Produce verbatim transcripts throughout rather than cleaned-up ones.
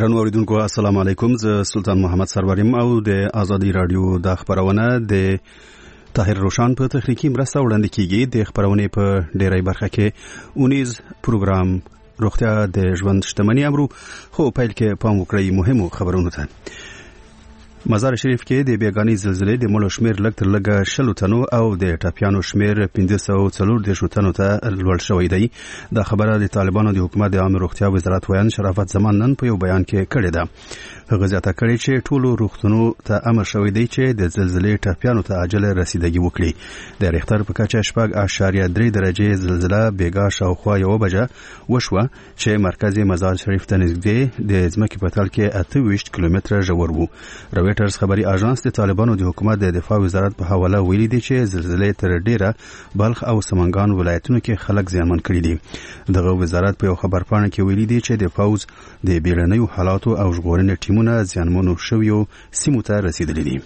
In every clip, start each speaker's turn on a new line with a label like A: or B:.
A: درنو اوریدونکو السلام علیکم. زه سلطان محمد سروریم او د آزادی رادیو د خبرونه د طاهر روشان په تخنیکی مرسته وړاندې کیږي. د خبرونه په ډیری برخه کې اونیز پروګرام روغتیا د ژوند شتمنۍ امرو خو پیل کې پام وکړئ مهمو خبرونو ته. مزار شریف کې د بیګانی زلزلې د مړو شمیر لږ تر لږه شلو تنو او د ټاپیانو شمیر پنځه سوه څلور دېرش تنو ته لوړ شوی دی. دا خبره د طالبانو د حکومت د عامه روغتیا وزارت ویان شرافت زمان نن په یو بیان کې کړې ده. هغه زیاته کړې چې ټولو روغتونونو ته امر شوی دی چې د زلزلې ټاپیانو ته عاجله رسیدګي وکړي. د ریختر په کچه شپږ اعشاریه درې درجې زلزله بیګا شاوخوا یو بجه وشوه چې مرکز مزار شریف ته نږدې د ځمکې په تل کې اته ویشت کیلومتره ژور و. رویټرز خبري اژانس د طالبانو د حکومت د دفاع وزارت په حواله ویلي دی چې زلزلې تر ډیره بلخ او سمنګان ولایتونو کې خلک زیانمن کړي دي. دغه وزارت په یو خبرپاڼه کې ویلي دی چې د فوز د بیړنیو حالاتو او ژغورنې ټیمونه زیانمنو شویو سیمو ته رسیدلي دي.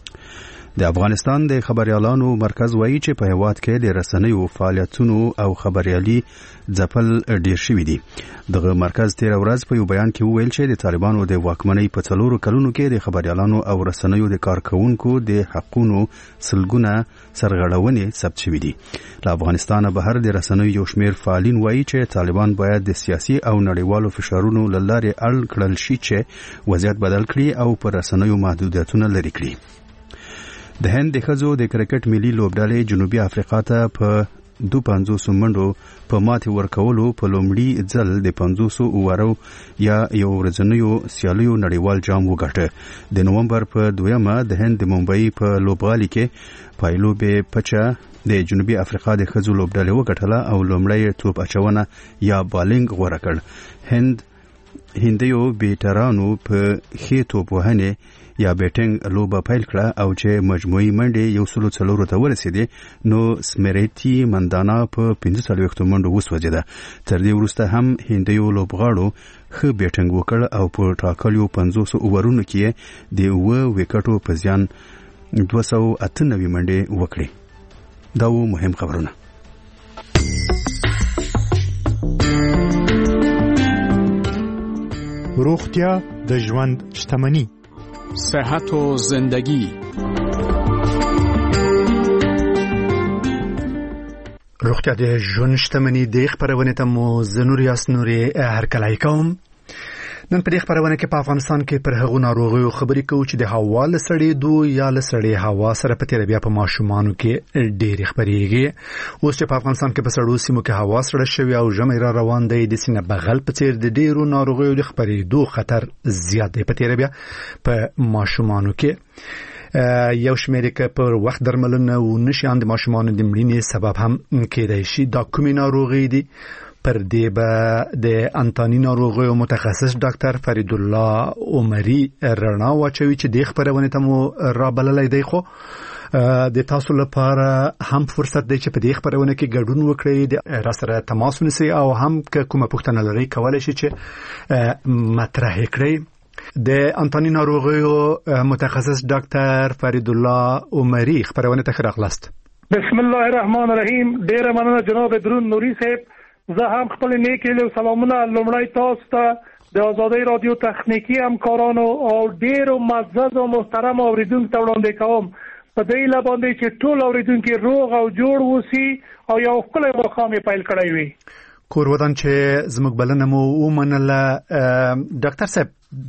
A: د افغانستان د خبريالانو مرکز وایي چې په هیواد کې د رسنیو فعالیتونو او خبريالي ځپل ډیر شوي دي. دغه مرکز تیر ورځ په یو بیان کې وویل چې د طالبانو د واکمنۍ په څلورو کلونو کې د خبريالانو او رسنیو د کارکونکو د حقوقو سلګونه سرغړونې ثبت شوې دي. له افغانستانه بهر د رسنیو یو شمیر فعالین وایي چې طالبان باید د سیاسي او نړیوالو فشارونو له لارې اړ کړل شي چې وضعیت بدل کړي او پر رسنیو محدودیتونه لرې کړي. د هند د ښځو د کرکټ ملي لوبډلې جنوبي افریقا ته په دو پنځوس منډو په ماتې ورکولو په لومړي ځل د پنځوس اوورو یا یو ورځنیو سیالیو نړیوال جام وګټه. د نومبر په دویمه د هند د ممبئی په لوبغالي کې پایلوبې پچا د جنوبي افریقا د ښځو لوبډلې وګټله او لومړی توپ اچونه یا بالینګ غوړه کړ. هند هندیو بیټرانو په ښې توپ وهنې یا بیټینګ لوبه پیل کړه او چې مجموعي منډې یو سلو څلورو ته ورسېدې نو سمیریتی مندانا په پنځه څلوېښتو منډو وسوځېده. تر دې وروسته هم هندیو لوبغاړو ښه بیټینګ وکړ او په ټاکلیو پنځوسو اوورونو کې د اوه وکټو په زیان دوه سوه اته نوي منډې وکړې. دا و مهم خبرونه.
B: روغتیا د ژوند شتمنۍ.
C: صحت و زندگی.
B: روغتیا د ژوند شتمنۍ د خبرونه ته مو زنوري اسنوري هر کله کوم. نن په دې خبرونه کې په افغانستان کې پر هغو ناروغیو خبرې کوو چې د هوا له سړېدو یا له سړې هوا سره په تیر بیا په ماشومانو کې ډېرې خبرېږي. اوس چې په افغانستان کې په سړو سیمو کې هوا سړه شوې او ژمی را روان دی، د سینه بغل په څېر د ډېرو ناروغیو د خبرېدو خطر زیات دی په تیر بیا په ماشومانو کې. یو شمېر کې پر وخت درملنه او نشي د ماشومانو د مړینې سبب هم کېدای شي. دا کومې ناروغي دي؟ پر دې به د انتاني ناروغیو متخصص ډاکټر فرید الله عمري رڼا واچوي چې د خبرونه ته مو را بللای دی. خو د تاسو لپاره هم فرصت دی چې په دې خبرونه کې ګډون وکړئ، د را سره تماس ونیسئ او هم که کومه پوښتنه لرئ کولی شئ چې مطرح کړئ. د انتاني ناروغیو متخصص ډاکټر فرید الله عمري خبرونه ته راغلاست.
D: بسم الله الرحمن الرحیم. ډیره مننه جناب درون نوري صاحب. زه هم خپل نیک هیلې او سلامونه لومړی تاسو ته د آزادۍ رادیو تخنیکی همکارانو او ډیرو معزز او محترم اوریدونکو ته وړاندې کوم په دې هیله باندې چې ټول اوریدونکي روغ او جوړ اوسي او یو ښکلی ماښام یې پیل کړی وي.
B: کور ودان چې زموږ بلنه مو ومنله. ډاکټر صاحب، د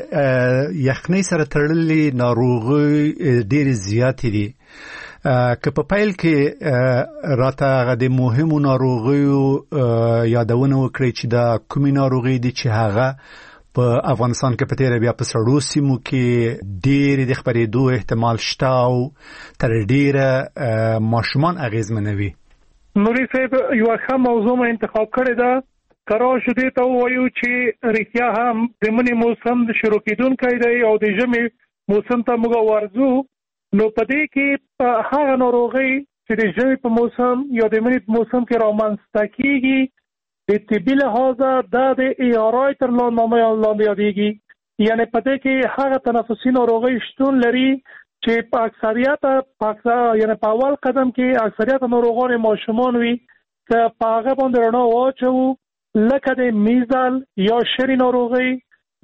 B: یخنۍ سره تړلې ناروغۍ ډېرې زیاتې دي. که په پیل کې راته هغه د مهمو ناروغیو یادونه وکړئ چې دا کومې ناروغۍ دي چې هغه په افغانستان کې په تیره بیا په سړو سیمو کې ډېرې د خپرېدو احتمال شته او تر ډېره ماشومان اغېزمنوي.
D: نوري صاحب یوه ښه موضوع مو انتخاب کړې ده. کرا شو دې ته ووایو چې رښتیا هم د مني موسم د شروع کېدونکی دی او د ژمي موسم ته موږ ورځو، نو په دې کې هغه ناروغۍ چې د ژمي په موسم یا د مني په موسم کې رامنځته کېږي د طبي لحاظه دا د ای آر آی تر نامه لاندې یادېږي. یعنې په دې کې هغه تنفسي ناروغۍ شتون لري چې په اکثریت یعنې په اول قدم کې اکثریت ناروغان ماشومان وي که په هغه باندې رڼا واچوو، لکه د میزل یا شری ناروغۍ،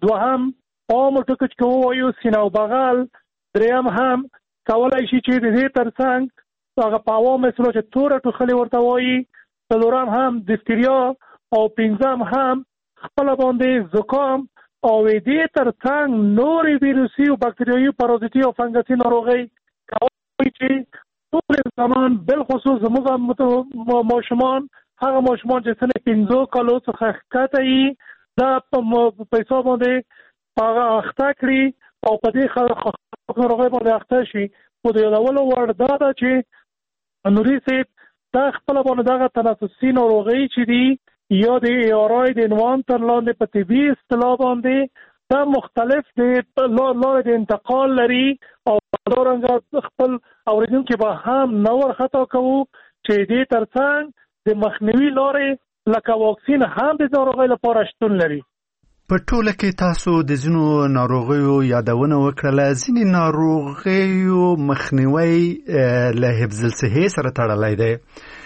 D: دوهم عام ټکو چې وایو سینه او بغل، دریم هم کولای شي چې د دې ترڅنګ هغه په عوامو سره چې توره ټوخلې ورته وایي، څلورم هم دیفتریا او پنځم هم خپل باندې زکام او دې ترڅنګ نورې ویروسي او باکتریایي پارازیتي او فنګسي ناروغۍ کوي چې ټول زمان بالخصوص زموږ ماشومان هغه ماشومان چې سنې پنځو کالو څخه ښکته یي دا په پیسو باندې هغه اخته کړي او په دې ناروغۍ باندې اخته شي. خو د یادولو وړ دا ده چې نوري صاحب دا خپله باندې دغه تنفسي ناروغۍ چې دي یا د ای آر آی د عنوان تر لاندې په طبي اصطلاح باندې دا مختلف د لارې د انتقال لري او همدارنګه خپل اورېدونکي به هم نه ورخطا کوو چې دې ترڅنګ د مخنیوي لارې لکه واکسین هم د ناروغۍ لپاره شتون لري.
B: په ټوله کې تاسو د ځینو ناروغیو یادونه وکړله. ځینې ناروغیو مخنیوی له حفظ الصحې سره تړلی دی.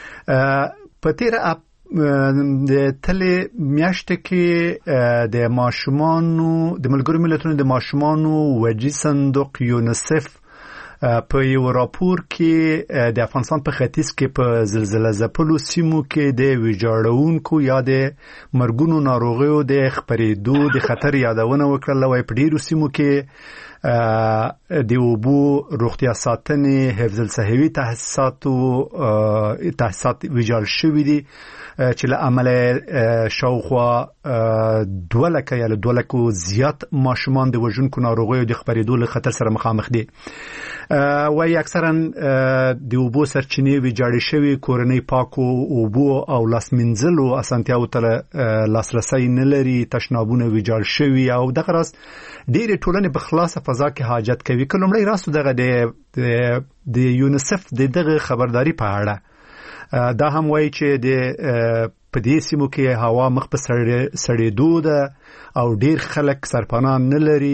B: په تېره د تلې میاشتې کې د ماشومانو د ملګرو ملتونو د ماشومانو وجي صندوق یونیسف په یو راپور کې د افغانستان په ختیځ کې په زلزلہ ځپلو سیمو کې د ویجاړونکو یا د مرګونو ناروغیو د خپرېدو د خطر یادونه وکړله. وایي په ډېرو سیمو کې د اوبو روغتیا ساتنې حفظ الصحوي تاسیساتو تاسیسات ویجاړ شوي دي چې له امله شاوخوا دوه لکه یا له دوه لکو زیات ماشومان د وژونکو ناروغیو د خپرېدو له خطر سره مخامخ دي. وایي اکثرا د اوبو سرچینې ویجاړې شوي، کورنۍ پاکو اوبو او لاس مینځلو اسانتیاو ته لاسرسی نه لري، تشنابونه ویجاړ شوي او دغه راز ډېرې ټولنې په خلاصه فضا کې حاجت کوي. که لومړی راستو دغه د د یونیسف د دغه خبرداري په اړه دا هم وایي چې د په دې سیمو کې هوا مخ په سړېدو ده او ډېر خلک سرپناه نه لري.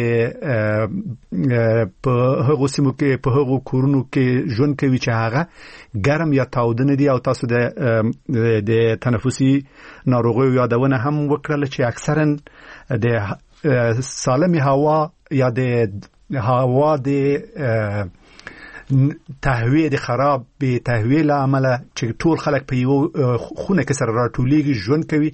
B: د په هغو سیمو کې په هغو کورونو کې ژوند کوي چې هغه ګرم یا تاوده نه دي. او تاسو د د تنفسي ناروغیو یادونه هم وکړله چې اکثرا د سالم هوا یا د هوا د تهویه د خراب به تهویه له امله چې ټول خلک په یو خونه کې سره راټولیږي ژوند کوي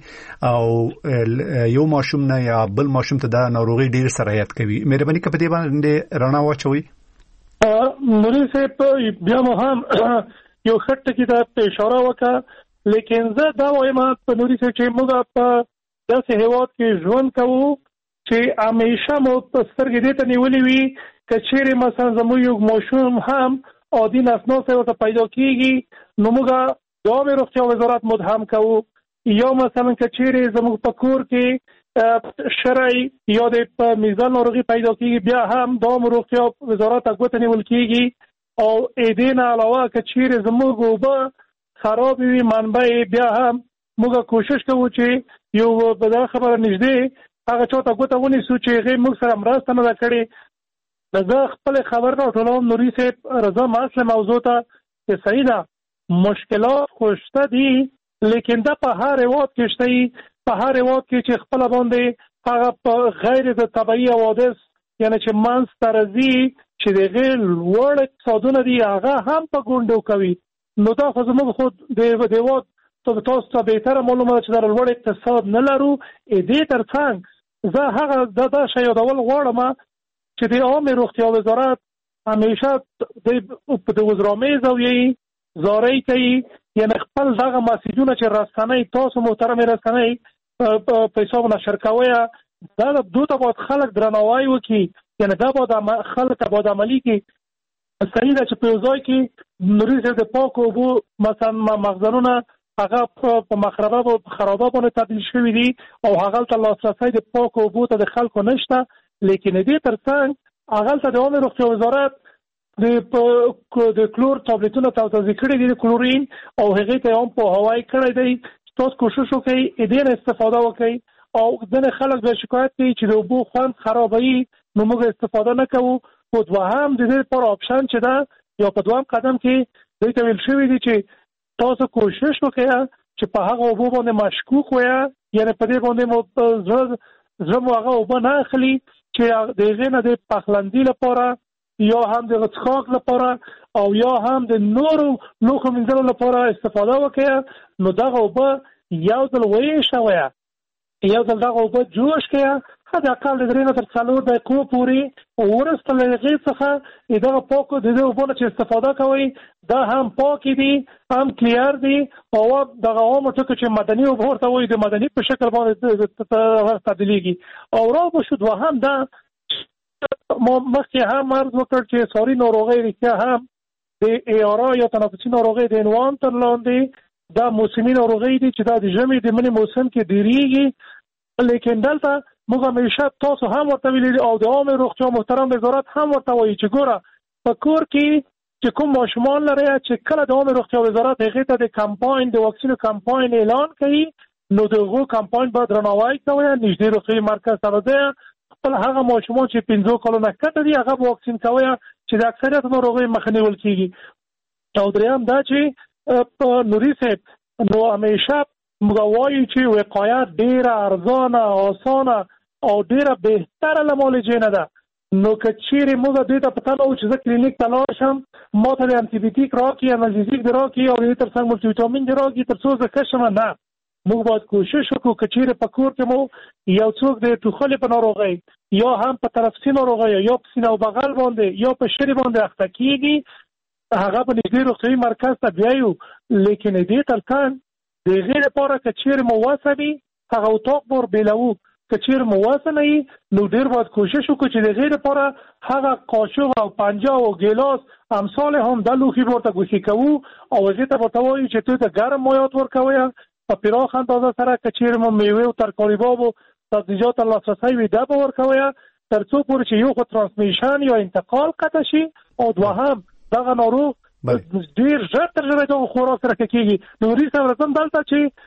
B: او یو ماشوم نه یا بل ماشوم ته د ناروغي ډیر سرایت کوي. مهرباني که په دې باندې رڼا واچوي.
D: نوري صاحب بیا مو هم یو خط کې دا اشاره وکړه، لیکن زه دا وایم په نوري صاحب چې موږ په داسې هیواد کې ژوند کوو چې همیشه مو په سترګې دې ته نیولې وي که چیرې مثلا زموږ یو ماشوم هم عادي نسناسه ورته پیدا کېږي نو موږ د عامې روغتیا وزارت مدهم کوو، یا مثلا که چیرې زموږ په کور کې شرعي یا د میزان ناروغي پیدا کېږي بیا هم د عامې روغتیا وزارت ته ګوته نیول کېږي. او دې نه علاوه که چیرې زموږ اوبه خراب وي منبع بیا هم موږ کوشش کوو چې یو به دا خبره نږدې هغه چا ته ګوته ونیسو چې هغې موږ سره مرسته نه ده کړې. زه خپل خبر راټولوم نوري صاحب رضا اصل موضوع ته چې صحیح ده مشکلات خو شته دي، لیکن دا په هر هیواد کې شته وي. په هر هیواد کې چې خپله باندې هغه په غیر د طبیعي حوادث یعنې چې منځته راځي چې د هغې لوړ اقتصادونه دي هغه هم په ګونډو کوي. نو دا خو زموږ خو د هیواد تاسو ته بهتره معلومه ده چې دا لوړ اقتصاد نه لرو. دې ترڅنګ زه هغه دا دا شی یادول غواړم چې د عامې روغتیا وزارت همیشه د وزرامې زاویې زارۍ کوي، یعنې خپل دغه مسیجونه چې رسنۍ تاسو محترمې رسنۍ په حساب نشر کوئ دا دو ته باید خلک درناوی وکړي، یعنې دا باید خلک باید عملي کړي. صحیح ده چې په یو ځای کې نوري صاحب د پاکو اوبو مثلا مخزنونه هغه په مخربه خرابه باندې تبدیل شوي دي او هغلته لاسرسی د پاکو اوبو ته د خلکو نشته. لیکن دې ترڅنګ هغلته د عامې روغتیا وزارت د کلور ټابلیټونه توضیح کړي دي د کلورین او هغې ته هم پوهاوی کړی دی. تاسو کوشش وکړئ دې نه استفاده وکړئ. او ځینې خلک بیا شکایت کوي چې د اوبو خوند خرابوي نو موږ استفاده نه کوو. خو دوهم د دې لپاره آپشن چې ده یا په دویم قدم کې دوی ته ویل شوي دي چې تاسو کوشش وکړئ چې په هغه اوبو باندې مشکوک وایه، یعنې په دې باندې مو زړه زمو هغه وبنه اخلي چې د غینه د پخلنځي لپاره یا هم د غڅخاک لپاره او یا هم د نورو لوخو منځلو لپاره استفاده وکړي نو دغه وبه یو ځل وې شویا یو ځل دغه وبه جوش کړي حد اقل د درې نه تر څلور دقیقو پورې ورسته له هغې څخه دغه پاکو د دې اوبو نه چې استفاده کوئ دا هم پاکې دي هم کلیر دي او دغه عامو ټکو چې مدني اوبه ورته وایي د مدني په شکل باندې تبدیلېږي او را شو دوهم دا مخکې هم عرض وکړ چې ساري ناروغۍ رښتیا هم د ایارا یا تنفسي ناروغۍ د عنوان تر لاندې دا موسمي ناروغۍ دي چې دا د ژمي د مني موسم کې ډېرېږي لیکن دلته موږ همیشه تاسو هم ورته ویلي او د عامې روغتیا محترم وزارت هم ورته وایي چې ګوره په کور کې چې کوم ماشومان لري چې کله د عامې روغتیا وزارت هغې ته د کمپاین د واکسینو کمپاین اعلان کوي نو د هغو کمپاین باید درناوی کوئ نږدې روغتیایي مرکز ته به خپل هغه ماشومان چې پنځو کالو نه کته دي هغه به واکسین کوئ چې د اکثریت ناروغیو مخه نیول کېږي او درېیم دا چې په نوري صاحب نو همیشه موږ وایو چې وقایه ډېره ارزانه اسانه او ډیره بهتره له معالجې نه ده نو که چیرې موږ دې ته پته نه وو چې زه کلینیک ته لاړ شم ما ته د انټي بیوټیک راکړي انالجیزیک دې راکړي او دې تر څنګ ملټي ویټامین دې راکړي تر څو زه ښه شم نه موږ باید کوشش وکړو که چیرې په کور کې مو یو څوک د ټوخلې په ناروغۍ یا هم په تنفسي ناروغۍ یا په سینه او بغل باندې یا په شري باندې اخته کېږي هغه به نږدې روغتیایي مرکز ته بیایو لیکن دې تر څنګ د هغې لپاره که چیرې مو وسه وي هغه اتاق به وربېلوو که چیرې مو وسه نه وي نو ډېر باید کوشش وکړو چې د هغې لپاره هغه قاشق او پنجه او ګیلاس امثال هم دا لوښي به ورته ګوښې کوو او هغې ته به ورته وایو چې تو ته ګرم مایات ورکوئ په پراخ اندازه سره که چیرې مو میوې او ترکاریباب او سبزیجات ته لاسرسی وي دا به ورکوئ تر څو پورې چې یو خو ترانسمیشن یا انتقال قطع شي او دوهم دغه ناروغ ډېر ژر تر ژره دغه خوراک سره کېږي نو ریس راځم دلته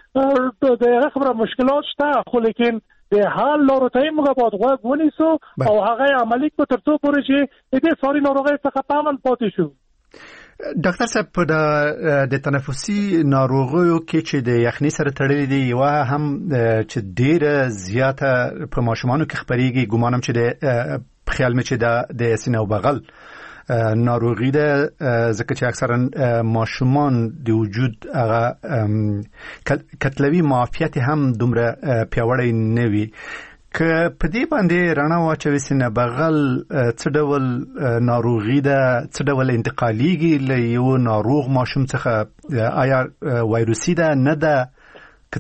D: چې د هغه خبره مشکلات شته خو لیکن د حل لارو ته یې موږ باید غوږ ونیسو او هغه یې عملي کړو تر څو پورې چې د دې ساري ناروغۍ څخه په امن پاتې شو.
B: ډاکټر صاحب په د تنفسي ناروغیو کې چې د یخنۍ سره تړلې دي یو هم چې ډېره زیاته په ماشومانو کې خپرېږي ګمانم چې د خیال مې چې د سینه او بغل ناروغی ده ځکه چې اکثرا ماشومان د وجود هغه کتلوي معافیت هم دومره پیاوړی نه وي که په دې باندې رڼا واچوي سینه بغل څه ډول ناروغي ده څه ډول انتقالیږي له یو ناروغ ماشوم څخه آیا وایروسي ده نه ده که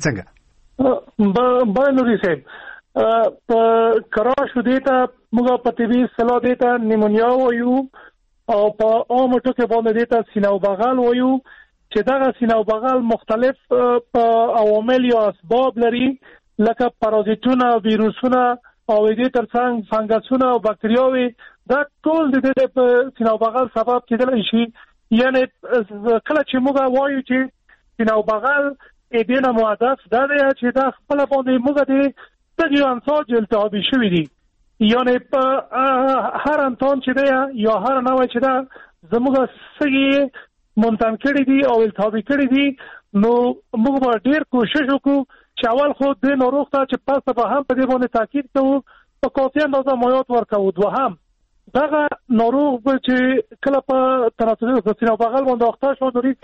B: څنګه
D: با نوري صاحب په کراش دیتا موږ په طبي اصطلاح دیتا نیمونیا وایو او په عامو ټکو باندې دیتا سینه او بغل وایو چې دغه سینه او بغل مختلف عوامل یا اسباب لري لکه پارازیتونه ویروسونه او دې ترڅنګ فنګسونه او باکتریاوي دا ټول د دې په سینه او بغل سبب کېدلی شي یعنی کله چې موږ وایو چې سینه او بغل دې نه مهدف دا دی چې دا خپل باندې موږ دې دغه انساج التهابي شوی دي یعنی په هر انتون چې دی یا هر نوع چې دا زموږ سږي منتن کړي دي او التهابي کړي دي نو موږ به ډېر کوشش وکړو چې اول خو د ناروغ ته چې پس به هم په دې باندې تاکید کوو په کافي اندازه مایات ورکوو دوهم دغه ناروغ به چې کله په تنفسي سینه بغل باندې اخته شو نوري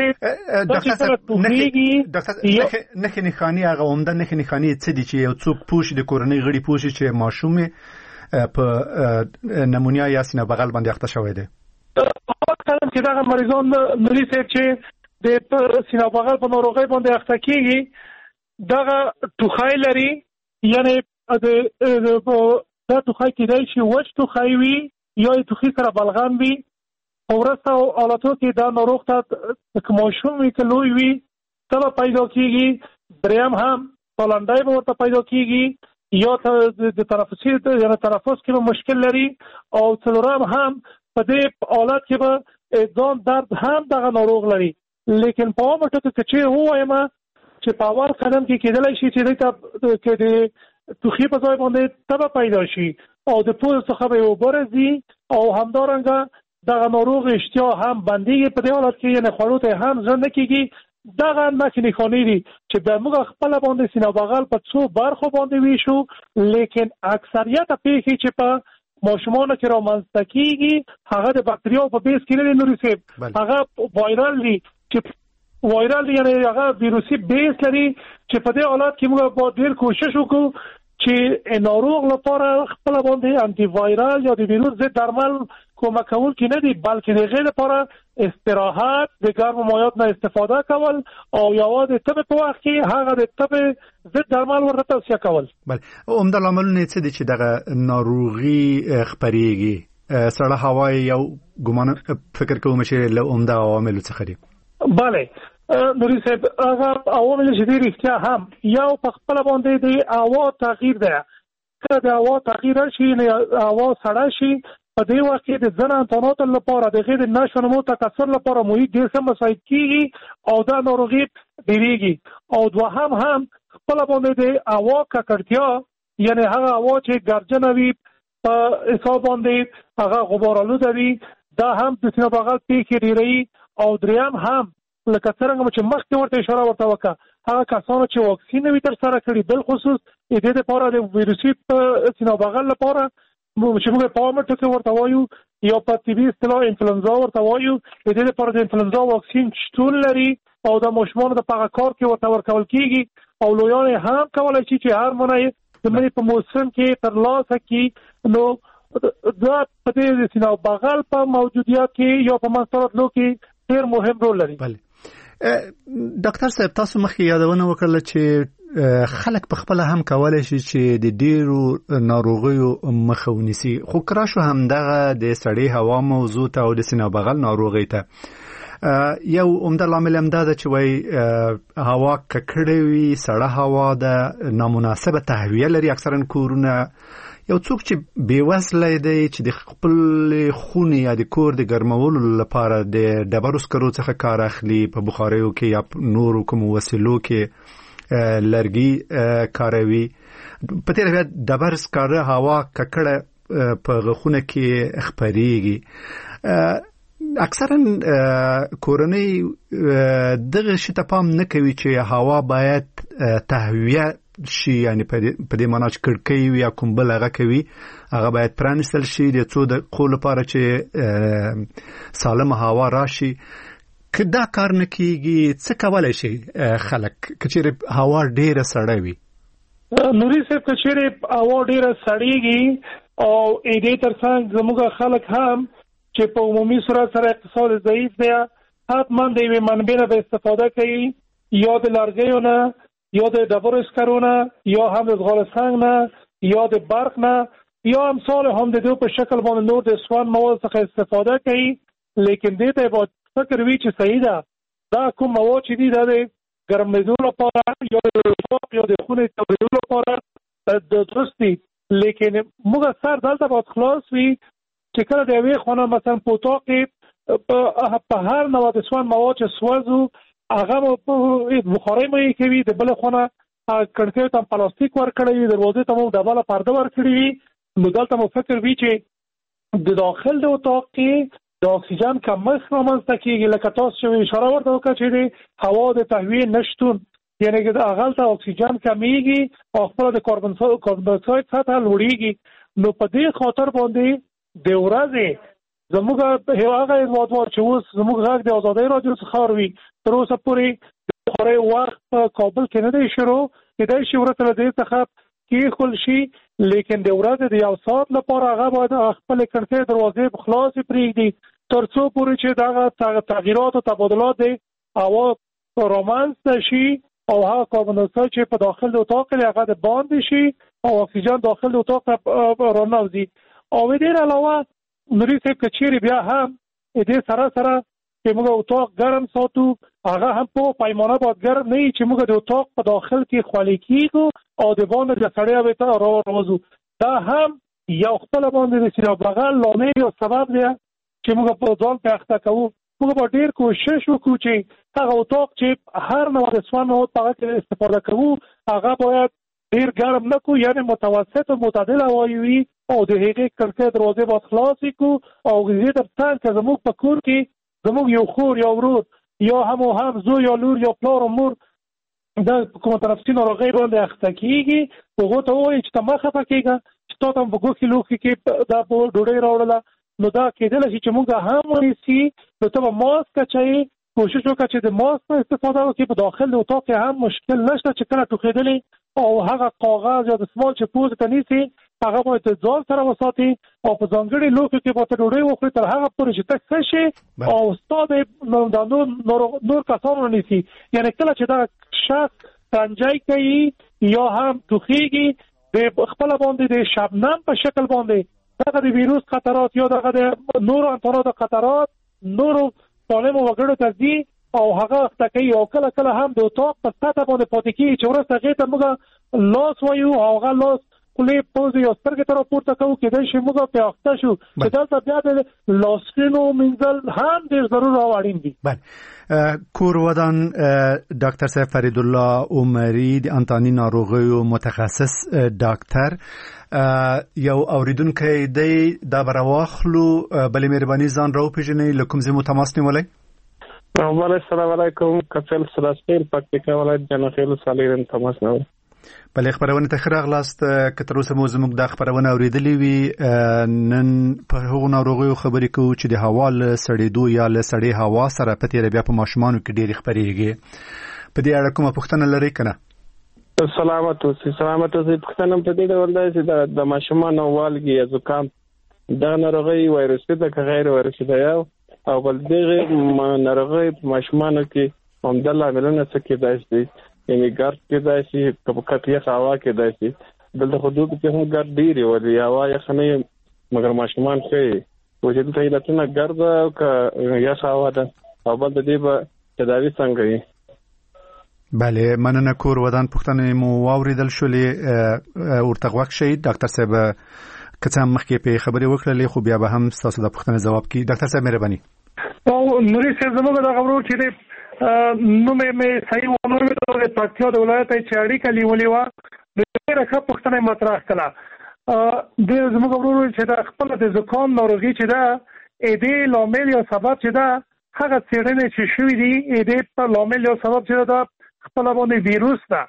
B: ډاکټر نښې نښانې هغه عمده نښې نښانې څه دي چې یو څوک پوښي د کورنۍ غړي پوښي چې ماشوم په نمونیا یا سینه بغل باندې اخته شوی دی
D: کله چې دغه مریضان نوري صاحب چې د سینه بغل په ناروغۍ باندې اخته کېږي دغه ټوخی لري یعنی د دا ټوخی کېدای شي وچ ټوخی وي یا یې ټوخي سره بلغم وي په وروسته حالاتو کې دا ناروغ ته که ماشوم وي که لوی وي ته به پیدا کېږي دریم هم سالنډی به ورته پیدا کېږي یا د تنفسي یعنی تنفس کې به مشکل لري او څلورم هم په دې حالت کې به ځان درد هم دغه ناروغ لري لیکن په عامه ټکو کې چې ووایم چې په اول قدم کې کېدلی شي چې دې ته د ټوخي په ځای باندې تبه پیدا شي او د پوزې څخه به اوبه راځي او همدارنګه دغه ناروغ اشتها هم بندېږي په دې حالت کې یعنې خوړو ته هم ژر نه کېږي دغه نښې خونې دي چې د موږ خپل باندې سینه بغل په څو برخو باندې ویشو، لیکن اکثریت پیښې چې په ماشومانو کې رامنځته کیږي هغه د بکتریاو په بیس کې نه نوري سیب، هغه وایرال دي چې وایرال یعنی هغه ویروسي بیس لري چې په دې حالت کې موږ باید ډېر کوشش وکړو چې ناروغ لپاره خپل باندې انټي وایرال یا د ویروس ضد درمل کومک کول کې نه دي، بلکې د غیر لپاره استراحت، د ګرمو مایعات نه استفاده کول او یوازې طب په وخت کې هغه د طب ضد درمل ورته توصیه کول.
B: بله، عمده لاملونه څه دي چې دغه ناروغي خپرېږي؟ سړه هوا یو ګمان فکر کوم چې له عمده عواملو څخه دي.
D: بله نوري صاحب، هغه عوامل چې دي رښتیا هم یو په خپل باندې د هوا تغییر ده. کله د هوا تغییر شي نو هوا سړه شي، په دې وخت کې د ځنه تنوتل لپاره د غیر نشو نمو تکثر لپاره محیط ډېر ښه مساعد کیږي او دا ناروغي ډېریږي. او دوهم هم خپل باندې د هوا ککړتیا یعنی هغه هوا چې ګرځنه وي په حساب باندې هغه غبار آلوده وي، دا هم د سینه بغل پیښې ډېروي. او دریم هم لکه څنګه چې مخکې ورته اشاره ورته وکړه هغه کسانو چې واکسین وي تر سره کړي، بل خصوص د دې لپاره د ویروسي سینه بغل لپاره چې موږ په عامه ټکي ورته وایو یا په طبي اصطلاح انفلونزا ورته وایو، د دې لپاره د انفلونزا واکسین شتون لري او د ماشومانو د پغه کار کې ورته ورکول کیږي او لویان هم کولای شي چې هر مونږ د مې په موسم کې تر لاسه کې نو دا په دې سینه بغل په موجودیت کې یا په منځراتلو کې ډېر مهم رول لري.
B: بله ډاکټر صاحب، تاسو مخکې یادونه وکړه چې خلک په خپل هم کولای شي چې د ډیرو ناروغیو مخه ونیسي، خو کرا شو هم دغه د سړې هوا موضوع ته او د سینه بغل ناروغي ته یو عمده لامل هم دا ده چې وایي هوا ککړه وي، سړه هوا د نامناسبه تهویه لري. اکثرا کورونه یو څوک چې بېوزله دی چې د خپل خونې یا د کور د ګرمولو لپاره د ډبرو سکرو څخه کار اخلي، په بخاریو کې یا نورو کومو وسیلو کې لرګي کاروي، په تېره بیا ډبر سکاره هوا ککړه په خونه کې خپرېږي. اکثرا کورنۍ دغه شي ته پام نه کوي چې هوا باید تهویه شي، یعنی په دې معنا چې کړکۍ وي یا کوم بل هغه کوي هغه باید پرانیستل شي د څو دقیقو لپاره چې سالمه هوا راشي. که دا کار نه کیږي څه کولی شي خلک که چېرې هوا ډېره سړه وي؟
D: نوري صاحب، که چېرې هوا ډېره سړېږي او دې تر څنګ زموږ خلک هم چې په عمومي صورت سره اقتصاد ضعیف دی حتما د یوې منبع نه به استفاده کوي، یا د لرګیو نه یا د ډبرو سکرو نه یا هم د زغال سنگ نه یا د برق نه یا امثال هم د دې په شکل باندې نور د سوان مواد څخه استفاده کوي. لیکن دې ته باید فکر وي چې صحیح ده دا کوم مواد چې دي دا د ګرمېدو لپاره یا د یا د خونې تودولو لپاره د درست دي، لیکن موږ سر دلته باید خلاص وي چې کله د یوې خونه مثلا په اتاق کې په هر نوع د سوان مواد چې سوځو هغه په بخارۍ مې کوي، د بل خونه کړکۍ ته پلاستیک ورکړی وي، دروازې ته مو ډبله پرده ورکړی وي، نو دلته مو فکر وي چې د داخل د اتاق کې د اکسیجن کمښت رامنځته کېږي. لکه تاسو چې اشاره ورته وکړه چې د هوا د تهویې نشتون یعنی که هغلته اکسیجن کمیږي او خپله د کاربن ډای اکساید سطحه لوړیږي. نو په دې خاطر باندې د ورځې زموږ هغه هیوادوال چې اوس زموږ غږ د ازادۍ راډیو څخه اوري تر اوسه پورې د خورۍ وخت په کابل کې نه دی شروع، کېدای شي ورته له دې څخه کېښول شي، لیکن د ورځې د یو ساعت لپاره هغه باید خپلې کړکۍ دروازې خلاصې پرېږدي تر څو پورې چې دغه تغییرات او تبادلات د هوا رامنځته شي او هغه کاربن ډای اکساید چې په داخل د اتاق کې هغه د باندې شي او اکسیجن داخل د اتاق رانوځي. او دې علاوه نوري صاحب که چیرې بیا هم دې سره سره چې موږ اتاق ګرم ساتو هغه هم په پیمانه باید ګرم نه وي چې موږ د اتاق په داخل کې خولې کېږو او د باندې د سړی هوې ته راوځو. دا هم یو خپله باندې د سینه بغل لامل او سبب دی چې موږ په ځان په اخته کوو. موږ به ډېر کوشش وکړو چې هغه اتاق چې هر نوع د سوان مواد په هغه کې استفاده کوو هغه باید ډېر ګرم نه کړو، یعنې متوسط او معتدل هوایي وي او د هغې کړکۍ دروازې باید خلاصې کړو. او دې تر څنګ که زموږ په کور کې زموږ یو خور یا ورور یا هم او هم زوی یا لور یا پلار او مور د کومه تنفسي ناروغۍ باندې اخته کیږي هغه ته وایي چې ته مه خفه کېږه چې تا ته په ګوښې لوښي کې دا ډوډۍ راوړله نو دا کېدلی شي چې موږ هم ونیسي نو ته به ماسک اچوي کوشش وکړه چې د ماسک نه استفاده وکړي په داخل د اتاق کې هم مشکل نشته چې کله ټوخېدلې او هغه کاغذ یا د سمال چې پوزې ته نیسي هغه باید ځان سره وساتي او په ځانګړي لوښو کې به ته ډوډۍ وخوري تر هغه پورې چې ته ښه شي او ستا د نور نور کسان ونیسي یعنې کله چې دا شخص تنجی کوي یا هم ټوخېږي د خپله باندې د شبنم په شکل باندې دغه د ویروس خطرات یا دغه د نورو انتاناتو خطرات نورو سالمو وګړو ته ځي او هغه اخته کوي او کله کله هم د اتاق په سطح باندې پاتې کېږي چې وروسته هغې ته موږ لاس وایو او هغه لاس خولې پوزې یا سترګې ته راپورته کوو کېدای شي موږ پرې اخته شو چې دلته بیا د لاسونو مینځل هم ډېر ضرور او اړین دي.
B: بله کور ودان ډاکټر صاحب فریدالله عمري د انتاني ناروغیو متخصص ډاکټر یو اوریدونکی دی دا به راواخلو بلې مهرباني ځان راوپېژنئ له کوم ځای مو تماس نیولی؟
E: السلام علیکم کفیل سلاسپیل پکتیکا ولایت جنخیل سالیرن تماس نیولی.
B: بلې خبرونه ته ښه راغلاست که تر اوسه مو زموږ دا خبرونه اورېدلې وي نن په هغو ناروغیو خبرې کوو چې د هوا له سړېدو یا له سړې هوا سره په تېره بیا په ماشومانو کې ډېرې خپرېږي په دې اړه کومه پوښتنه لرئ که نه؟
E: سلامت اوسئ سلامت اوسئ پوښتنه په دې ډول دی چې د ماشومانو والګي یا زکام دغه ناروغي وایرسي ده که غیر وایرسي ده یو او بل دغه ناروغي په ماشومانو کې همدا لاملونه څه کېدای شي یعنی ګرد کېدای شي په کټ یخه هوا کېدای شي دلته خو دوی کې هم ګرد ډېرې ولې هوا یخه نه وي مګر ماشومان ښه وي خو چې دلته علتونه ګرد ده او که یخه هوا ده او بل د دې به تداوي څنګه وي؟
B: بله مننه کور ودان پوښتنې مو واورېدل شولې ورته غوږ شئ ډاکټر صاحب که څه هم مخکې پرې خبرې وکړلې خو بیا به هم ستاسو د پوښتنې ځواب کړي. ډاکټر صاحب مهرباني.
D: او نوري صاحب زموږ دغه ورور چې دی نو مې مې صحیح ونه ویل د پکتیا د ولایت چې اړیکه نیولې وه د ډېره ښه پوښتنه یې مطرح کړه د زموږ ورور چې د خپله د زکام ناروغي چې ده د دې لامل یا سبب چې ده هغه څېړنې چې شوي دي د دې په لامل یا سبب چې ده خپله باندې ویروس ده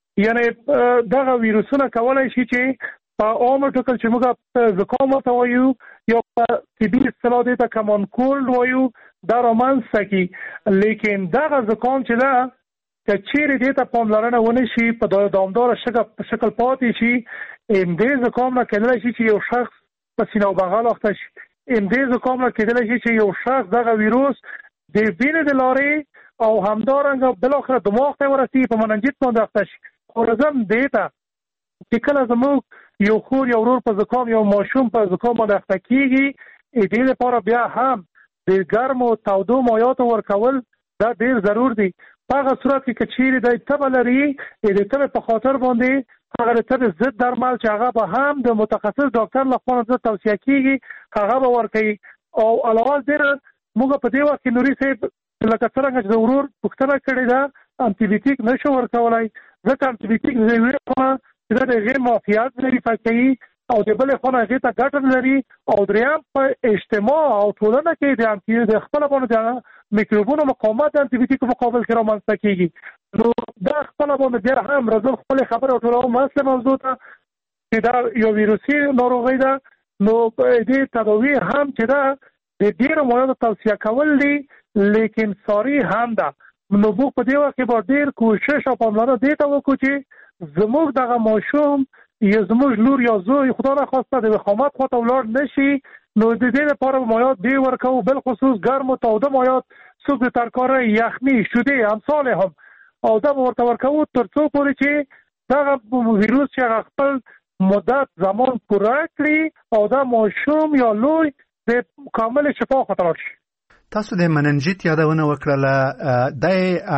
D: یعنې دغه ویروسونه کولی شي چې په عامه ټکل چې موږ زکام ورته وایو یا په طبي اصطلاح دې ته کمان کولډ وایو دا رامنځته کړي لیکن دغه زکام چې ده که چیرې دې ته پاملرنه ونه شي په دوامداره شکل پاتې شي همدې زکام نه کېدلی شي چې یو شخص په سینه او بغل اخته شي همدې زکام نه کېدلی شي چې یو شخص دغه ویروس د وینې د لارې او همدارنګه بالاخره دماغ ته ورسي په مننجیت باندې اخته شي خو رزم دې ته چې کله زموږ یو خور یا ورور په زکام یو ماشوم په زکام باندې اخته کېږي دې لپاره بیا هم د ګرمو تودو مایعاتو ورکول دا ډېر ضرور دي په هغه صورت کې که چیرې دی تبه لري د تبې په خاطر باندې هغه د تبې ضد درمل چې هغه به هم د متخصص ډاکټر لخوا نه توصیه کېږي هغه به ورکوي او علاوه ډېره موږ په دې وخت کې نوري صاحب لکه څرنګه چې د ورور پوښتنه کړې ده انټي نشو ورکولی ځکه انټي د یوې خوا چې دا د هغې معافیت لري کوي او د بلې خوا نه هغې ته ګټه لري او درېیم په اجتماع او ټولنه کې د انټي د خپله باندې د میکروبونو مقاومت د انټي په مقابل کې رامنځته کېږي نو دا خپله باندې بیا هم راځم خپلې خبرې او ټولوم اصلي موضوع ته چې دا یو ویروسي ناروغۍ ده نو دې تداوي هم چې ده د ډېرو مایعاتو توصیه کول دي لیکن ساري هم ده نو موږ په دې وخت کې به ډېر کوشش او پاملرنه دې ته وکړو چې زموږ دغه ماشوم یا زموږ لور یا زوی خدا نخواسته د وخامت خواته ولاړ نشي نو د دې لپاره مایعات دې ورکوو بالخصوص ګرم او تاوده مایعات څوک د ترکارۍ یخني شیدې امثال هم او دا به ورته ورکوو تر څو پورې چې دغه ویروس چې هغه خپل مدت زمان پوره کړي او دا ماشوم یا لوی د کامل شفا خواته لاړ شي.
B: تاسو د مننجیت یادونه وکړله د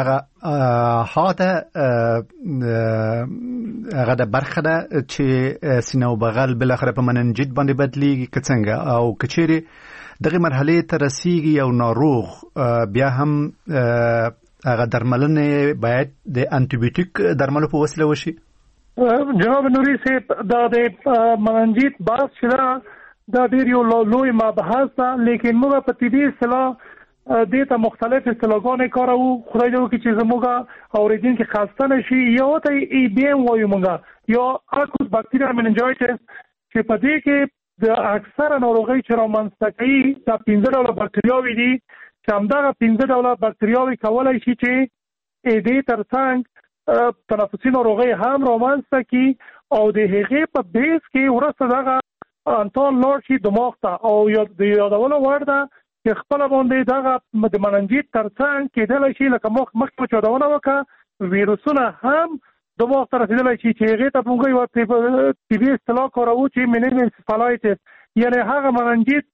B: هغه هاده هغه د برخه ده چې سینه او بغل بل اخر په مننجیت باندې بدلیږي که څنګه او کچېری دغه مرحله ته رسیږي او ناروغ بیا هم هغه درملنه باید د انټي بیوټیک درملو په وسیله وشي.
D: جناب نوري صاحب دا د مننجیت بحث شته دا ډېر یو لوی مبحث ده لیکن موږ په طبي اصطلاح دې ته مختلف اصطلاحونه کارو. خدای دې وکړي چې زموږ اوریدونکو خاصه نشي. یو ته ای بی ام وایو موږ، یا اکوس باکتریال مننجایټس، چې په دې کې د اکثره ناروغۍ چې رامنځته کوي دا پنځه ډوله باکتریاوې دي، چې همدغه پنځه ډوله باکتریاوې کولی شي چې دې ترڅنګ تنفسي ناروغۍ هم رامنځته کړي او د هغې په بیس کې وروسته دغه انتان لاړ شي دماغ ته. او د یادولو وړ ده چې خپله باندې دغه د مننجیت ترڅنګ کېدلی شي لکه مخکې مو یادونه وکړه ویروسونه هم دماغ ته رسېدلی شي، چې هغې ته موږ یوه طبي اصطلاح کاروو چې مننجیسفالایټس، یعنې هغه مننجیت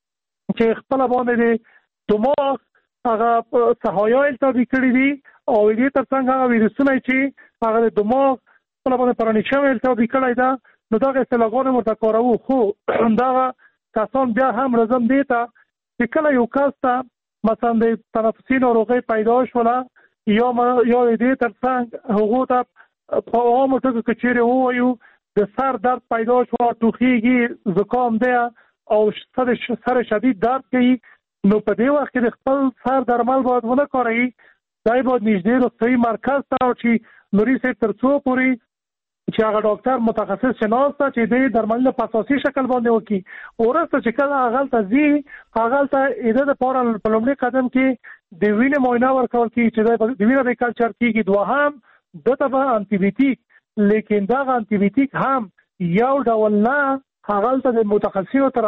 D: چې خپله باندې د دماغ هغه سهایا التهابي کړي دي او دې ترڅنګ هغه ویروسونه چې هغه د دماغ خپله باندې پرانې شوی التهابي کړی ده، نو دغه اصطلاحګانې ورته کاروو. خو دغه کسان بیا هم راځم دې ته چې کله یو کس ته مثلا د تنفسي ناروغۍ پیدا شوله یا یا دې ترڅنګ هغو ته په عامو ټکو کې چیرې ووایو د سر درد پیدا شوه، ټوخیږي، زکام دی او سر شدید درد کوي، نو په دې وخت کې د خپل سر درمل باید ونه کاروي. دا باید نږدې روغتیایي مرکز ته چې نوري صاحب تر څو پورې چې هغه ډاکټر متخصص شناسته چې د درملنه په اساسي شکل باندې وکړي. وروسته چې کله هغلته ځي هغلته د دپاره په لومړي قدم کې د وینې معاینه ورکول کېږي چې د وینه به کلچر کېږي. دوهم دته به انټيبیوټیک، لیکن دغه انټيبیوټیک هم یو ډول نه، هغلته د متخصصینو تر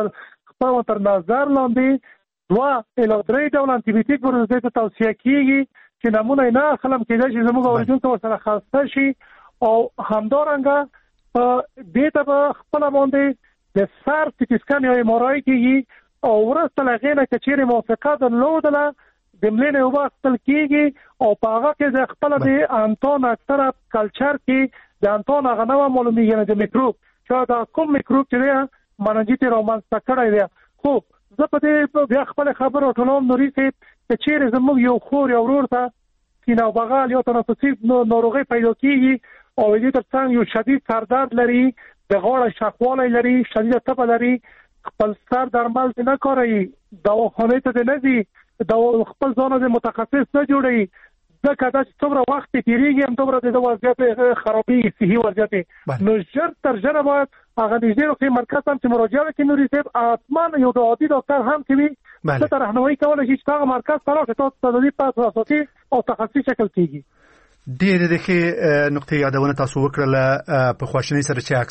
D: خپل تر نظر لاندې دوه الی درې ډول انټيبیوټیک ورته ته توصیه کېږي چې نمونه یې نه اخلم، کېدای شي زموږ اوریدونکو ورسره خاصه شي. او همدارنګه دې ته به خپله باندې د سر سټي سکن یا ایم آر آی کېږي او وروسته له هغې نه که چیرې موافقه درلودله د مړینې اوبه اخیستل کېږي او په هغه کې د خپله د انتان اکثره کلچر کې د انتان هغه نه معلومېږي، یعنې د میکروب چې دا کوم میکروب چې دی مننجیت یې رامنځته کړی دی. خو زه په دې بیا خپلې خبرې ټولوم نوري صاحب چې چیرې زموږ یو خور یا ورور ته سینه او بغل یا تنفسي ناروغۍ پیدا کېږي او دې ترڅنګ یو شدید سردرد لري، د غاړه شخوالی لري، شدیده تبه لري، خپل سر درمل نه کاروي، دواخانې ته نه ځي، خپل ځان د متخصص نه جوړوي، ځکه دا چې څومره وخت تېرېږي همدومره د ده وضعیت خرابېږي، صحي وضعیت. نو ژر تر ژره باید هغه نږدې روغتیایي مرکز ته هم چې مراجعه وکړي نوري صاحب، حتما یو د عادي ډاکټر هم چې وي ده ته رهنمایي کولی شي چې هغه مرکز ته لاړ شي، تاسو ته د دې په اساسي او تخصصي شکل کېږي.
B: ډېرې د ښې نقطې یادونه تاسو وکړله په خواشینۍ سره چې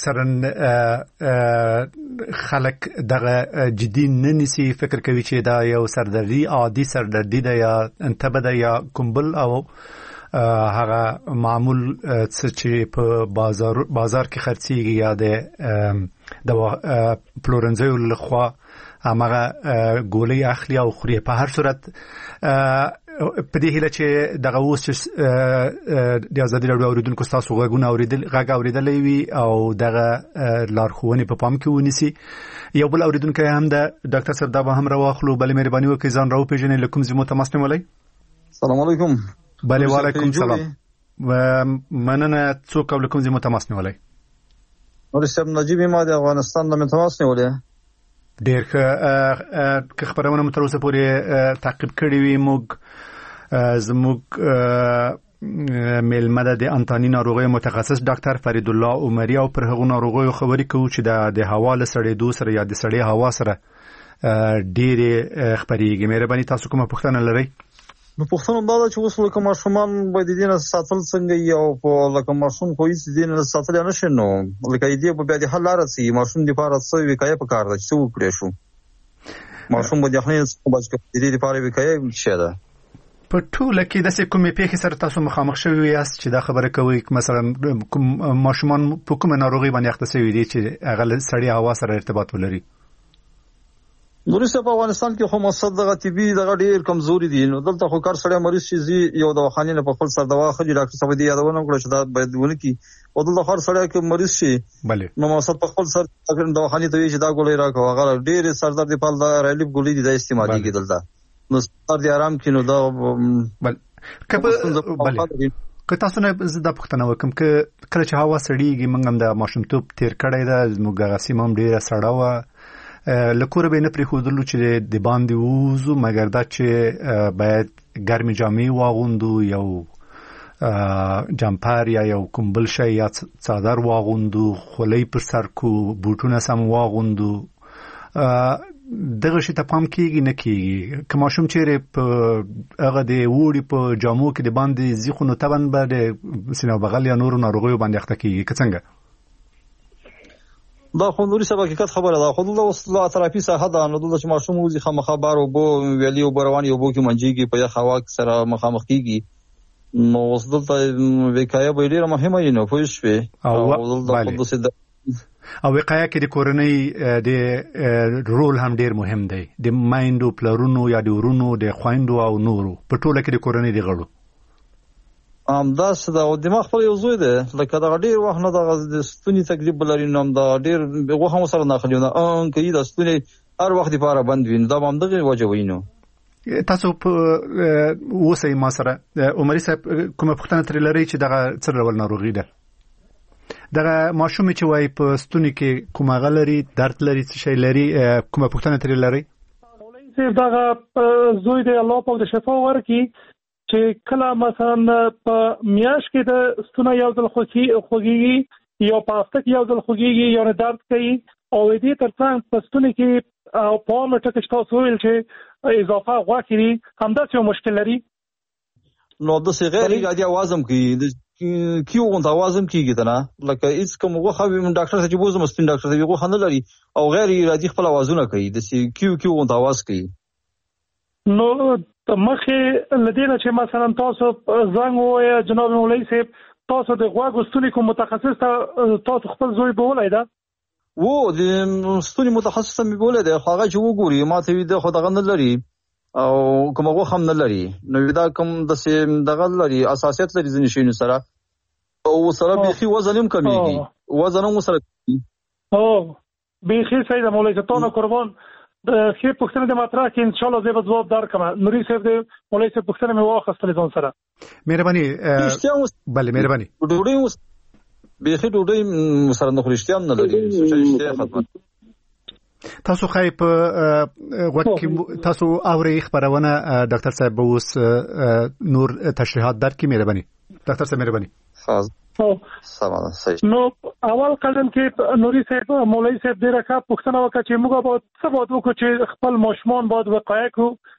B: اکثرا خلک دغه جدي نه نیسي، فکر کوي چې دا یو سردردي عادي سردردي ده یا تبه ده یا کوم بل او هغه معمول څه چې په بازار بازار کې خرڅېږي یا د د پلورنځیو لخوا هماغه ګولۍ اخلي او خوري. په هر صورت په دې هیله چې دغه اوس چې د ازادي راډیو اوریدونکو ستاسو غږونه اوریدل غږ اوریدلی وي او دغه لارښوونې په پام کې ونیسي. یو بل اوریدونکی هم د ډاکټر صاحب دا به هم راواخلو. بلې مهرباني وکړئ ځان راوپېژنئ، له کوم ځای مو تماس نیولی؟
F: سلام علیکم.
B: بلې وعلیکم سلام. مننه. څوک او له کوم ځای مو تماس نیولی؟
F: نوري صاحب نجیب ما د افغانستان نه مې تماس نیولی.
B: ډېر ښه. که خبرونه مو تر اوسه پورې تعقیب کړې وي، موږ زموږ میلمه ده د انتاني ناروغیو متخصص ډاکټر فرید الله عمري او پر هغو ناروغیو خبرې کوو چې د هوا له سړېدو سره یا د سړې هوا سره ډېرې خپرېږي. مهرباني تاسو کومه پوښتنه لرئ؟
F: نو پوښتنه دا ده چې اوس لکه ماشومان باید دې نه ساتل څنګه وي او په لکه ماشوم خو هېڅ دې نه ساتلی نه شي، نو لکه دې به بیا د حل لاره څه وي؟ ماشوم دپاره څه وقایه پکار ده چې څه وکړی شو؟ ماشوم به د یخنۍ څخه بچ کړي، د دې دپاره وقایه څه شی ده؟
B: په ټوله کې داسې کومې پیښې سره تاسو مخامخ شوي یاست چې دا خبره کوئ مثلا کوم ماشومان په کومه ناروغۍ باندې اخته شوي دي چې هغه له سړې هوا سره ارتباط ولري؟
F: نوري صاحب په افغانستان کې خو مقصد دغه طبي دغه ډېر کمزوري دي، نو دلته خو کار سړی مریض شي ځي یو دواخانې نه په خپل سر دوا اخلي. ډاکټر صاحب دې یادونه وکړه چې دا باید ونه کړي، او دلته هر سړی که مریض شي نو مقصد په خپل سر دواخانې ته وایي چې دا ګولۍ راکړه، هغه ډېرې سردرد دپاره دا ریلیف ګولۍ دي دا استعمالېږي دلته، نو سر دې ارام کړي. نو دا
B: که تاسو نه زه دا پوښتنه وکړم که کله چې هوا سړېږي، موږ هم د ماشومتوب تېر کړی ده، زموږ هغه سیمه هم ډېره سړه وه، لکور به نه پرې خودلو چې د باندې ووزو مګر دا چې باید ګرمي جامې واغوندو یو جمپر یا یو کوم بل شی یا څادر واغوندو خولۍ پر سر کو بوټونه سم واغوندو دغه شی ته پام کیږي نه کیږي که ماشوم چیرې په هغه د وړي په جامو کې د باندې ځي خو نو طبعا به د سینه بغل یا نورو ناروغیو باندې اخته کیږي که څنګه
F: دا خو نوري سبا حقیقت خبره ده خو د وسلا تراپی ساحه ده نو د ماشوم وزي خامخا بار او بو ویلي او بروان یو بو کې منجيږي په یخ هوا سره مخامخ کیږي نو وسدلته وکایه به ډیره مهمه وي نو پوه شوې او د قدس
B: او وقایه کې د کورنۍ د رول هم ډیر مهم دی د مایندو پلرونو یا د ورونو د خويندو او نورو په ټوله کې د کورنۍ دی غړو
F: ام دا څه دا دماغ خپل یو زوی دی لکه دا ډیر وخت نه د ستوني تکلیف لري نو دا ډیر وغه هم سره ناخلیونه ان کې د ستوني هر وخت لپاره بند وین دا هم دغه وجه وینو
B: تاسو په وسه ما سره عمر صاحب کومه پښتنه تر لري چې دغه څر ډول ناروغي ده دغه ماشوم چې وای په ستوني کې کومه غلري درد لري څه شي لري کومه پښتنه تر لري
D: مولوی صاحب دغه زوی دی الله پاک د شفا ورکړي چې کله مثلا په میاش کې د ستوني یو ځل خوږي یا په هفته کې یو ځل خوږي یا درد کوي او دې ترڅنګ په ستوني کې او په مټه کې تاسو ویل چې اضافه غواخري همدا څه مشکل لري
F: نو د څه غیر ارادي اوازم کې د کیو غونډه اوازم کېږي نه لکه هیڅ کوم غوخه ویم ډاکټر ته چې بوزم ستون ډاکټر ته غوخه نه لري او غیر ارادي خپل اوازونه کوي د کیو کیو غونډه आवाज کوي
D: نو مخه لدينا چې مثلا تاسو زنګ وای جناب مولوی صاحب تاسو د غوږ ستوني کوم متخصص تاسو خپل زوی بولای دا
F: وو د ستوني متخصص مې بولای دا خو هغه چې وګوري ما ته وی د خدغه نه لري او کوم غوخه هم نه لري نو دا کوم د سیم دغه لري اساسیت لري ځنی شي نو سره او سره بيخي وزن هم کمیږي وزن هم سره
D: او بيخي سيد مولوی صاحب تاسو قربان خیر پښتنه د ماترا کې ان شاء الله زه به جواب درکم نوري صاحب د مولوی صاحب پښتنه مې واخستل ځون سره
B: مهرباني بله مهرباني
F: ډوډۍ به ډوډۍ سره نه خورشتيام نه لري څه خدمت
B: تاسو خای په وکه تاسو اوري خبرونه ډاکټر صاحب اوس نور تشریحات درکې مهرباني ډاکټر صاحب مهرباني
F: خاص سلام صحیح
D: نو اول قدم کې نوري صاحب مولوی صاحب ډیره ښه پوښتنه وکړه چې موږ به څه وخت وکړو چې خپل ماشومان باید وقایه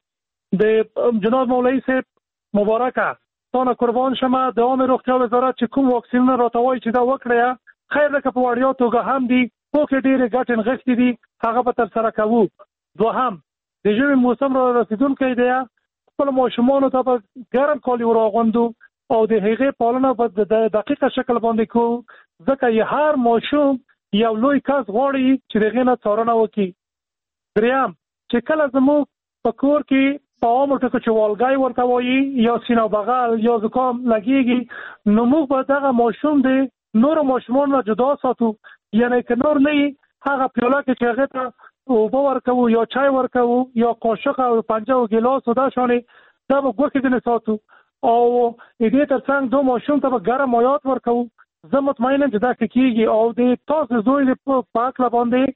D: کړو د جناب مولوی صاحب مبارکه تاسو قربان شمه د عامه روغتیا وزارت چې کوم واکسینونه راټوي چې دا وکړیا خیر لکه په وړیا توګه هم دي خو کې ډیره ګټن غښتې دي هغه به تر سره کوو دوهم د ژمي موسم را رسیدونکو دی خپل ماشومان ته په ګرم کالي وراغوندو او د هغې پالنه په دقیقه شکل باندې کو ځکه یې هر ماشوم یو لوی کس غواړي چې دغه نه څارنه وکړي دریم چې کله زموږ په کور کې په عامه ټکو چې والګای ورته وایي یا سینه بغل یا زکام لګیږي نو موږ به دغه ماشوم د نورو ماشومانو نه جدا ساتو یعنی که نور نه هغه پیاله کې چې هغه ته اوبه ورکوو یا چای ورکوو یا قاشق او پنجه او ګیلاس او دا شانې دا به ګوښې ځینې ساتو او دې ترڅنګ دو ماشوم ته به ګرم مایات ورکوو زه مطمئنم چې دا کېږي او د تاسو زوی په پاک لباندې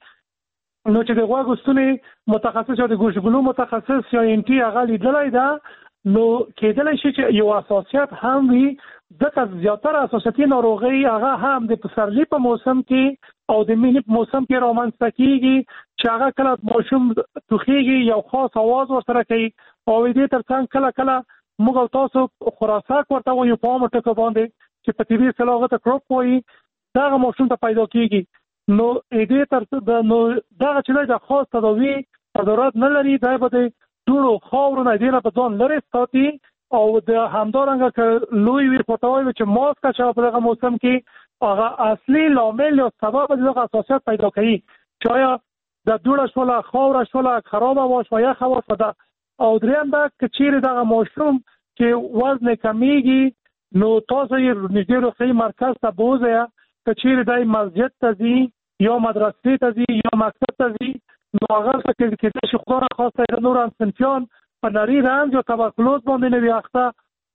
D: نو چې د غوږ ستوني متخصص یا د ګوشګلو متخصص یا انټي هغه لیدلای دا نو کېدلی شي چې یو اساسیت هم وي ځکه زیاتره اساسیتي ناروغي هغه هم د پسرلي په موسم کې او د مني په موسم کې رامنځته کېږي چې هغه کله ماشوم توخیږي یو خاص आवाज ورسره کوي او دې ترڅنګ کله کله موږ او تاسو خراسک ورته وایو په عامه ټکو باندې چې په طبي صلاحیت کروپ وایي دا ماشوم ته پیدا کېږي نو دې تر نو دا چې د خاص تداوی ضرورت نه لري دا به د ټولو خاورو نه دی نه په ځان لري ساتي او د همدارنګه ک لوی وی پټوي چې ماسک چې په هغه موسم کې هغه اصلي لامل او سبب د اساسیت پیدا کوي چې د دوړه شوله خاور شوله خراب واش یا خوا صدا او دریم دا کچیر دغه ماشوم چې وزن کمیږي نو تاسو یې نږدې روغتیايي مرکز ته بوځئ کچیر دای مسجد ته ځي یا مدرسې ته ځي یا مکتب ته ځي نو هغه څه کې چې خورا خاصه نور انسانتيان په نری رنج او تبرکلوز باندې نه ویاخته